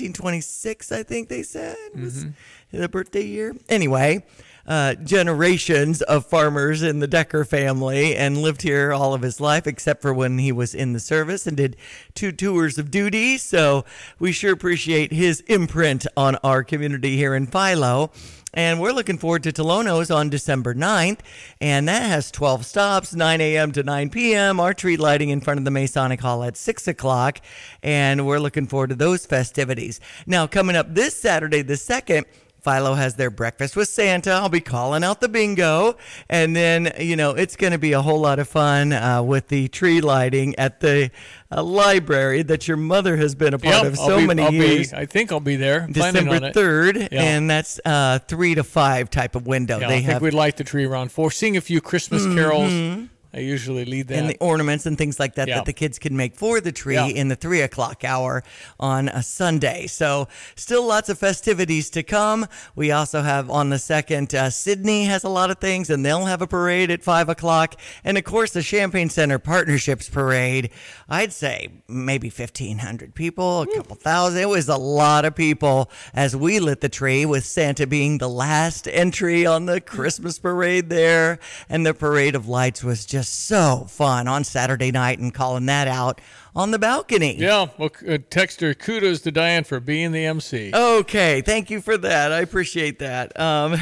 1926, I think they said was the birthday year. Anyway, generations of farmers in the Decker family, and lived here all of his life except for when he was in the service and did 2 tours of duty. So we sure appreciate his imprint on our community here in Philo. And we're looking forward to Tolono's on December 9th, and that has 12 stops, 9 a.m. to 9 p.m., our tree lighting in front of the Masonic Hall at 6 o'clock, and we're looking forward to those festivities. Now, coming up this Saturday, the 2nd, Philo has their breakfast with Santa. I'll be calling out the bingo. And then, it's going to be a whole lot of fun with the tree lighting at the library that your mother has been a part of many years. I think I'll be there. December 3rd, and that's 3 to 5 type of window. Yeah, I think we'd light the tree around 4. Sing a few Christmas carols. I usually lead that. And the ornaments and things like that that the kids can make for the tree in the 3 o'clock hour on a Sunday. So still lots of festivities to come. We also have on the 2nd, Sydney has a lot of things, and they'll have a parade at 5 o'clock. And, of course, the Champaign Center Partnerships Parade, I'd say maybe 1,500 people, a couple thousand. It was a lot of people as we lit the tree, with Santa being the last entry on the Christmas parade there. And the Parade of Lights was just so fun on Saturday night, and calling that out on the balcony. Yeah, well, texter, kudos to Diane for being the MC. Okay, thank you for that. I appreciate that.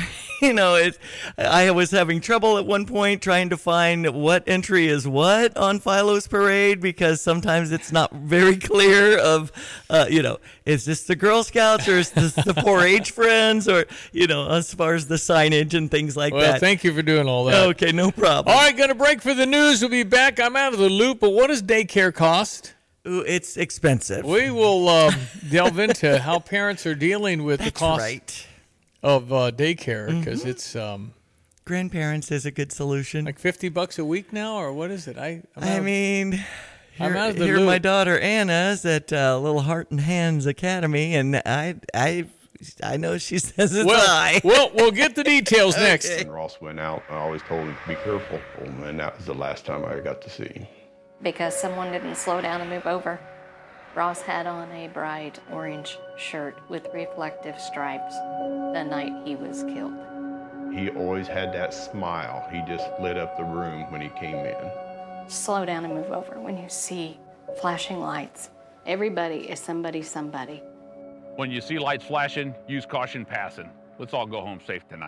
I was having trouble at one point trying to find what entry is what on Philo's parade, because sometimes it's not very clear of, is this the Girl Scouts or is this the 4-H friends, or, as far as the signage and things like that. Well, thank you for doing all that. Okay, no problem. All right, going to break for the news. We'll be back. I'm out of the loop, but what does daycare cost? Ooh, it's expensive. We will delve into how parents are dealing with the cost of daycare, because it's grandparents is a good solution. Like $50 a week now, or what is it? I'm out of the here loop. My daughter Anna's at Little Heart and Hands Academy, and I know she says it's high. Well, we'll get the details next. When Ross went out, I always told him to be careful, and that was the last time I got to see him. Because someone didn't slow down and move over. Ross had on a bright orange shirt with reflective stripes the night he was killed. He always had that smile. He just lit up the room when he came in. Slow down and move over when you see flashing lights. Everybody is somebody. When you see lights flashing, use caution passing. Let's all go home safe tonight.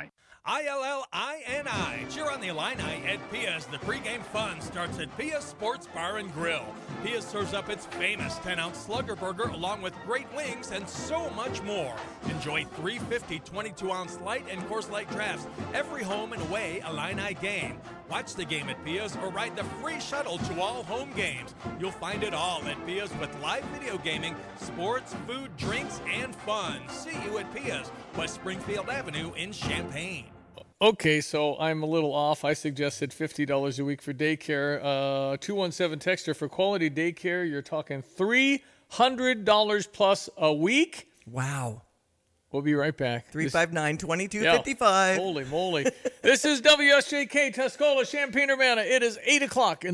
Illini. Cheer on the Illini at Pia's. The pregame fun starts at Pia's Sports Bar and Grill. Pia serves up its famous 10-ounce Slugger Burger along with great wings and so much more. Enjoy 350 22-ounce light and Coors Light drafts every home and away Illini game. Watch the game at Pia's or ride the free shuttle to all home games. You'll find it all at Pia's with live video gaming, sports, food, drinks, and fun. See you at Pia's, West Springfield Avenue in Champaign. Okay, so I'm a little off. I suggested $50 a week for daycare. 217 texter for quality daycare. You're talking $300 plus a week. Wow. We'll be right back. 359-2255. Yeah. Holy moly. This is WSJK, Tuscola, Champaign-Urbana. It is 8 o'clock.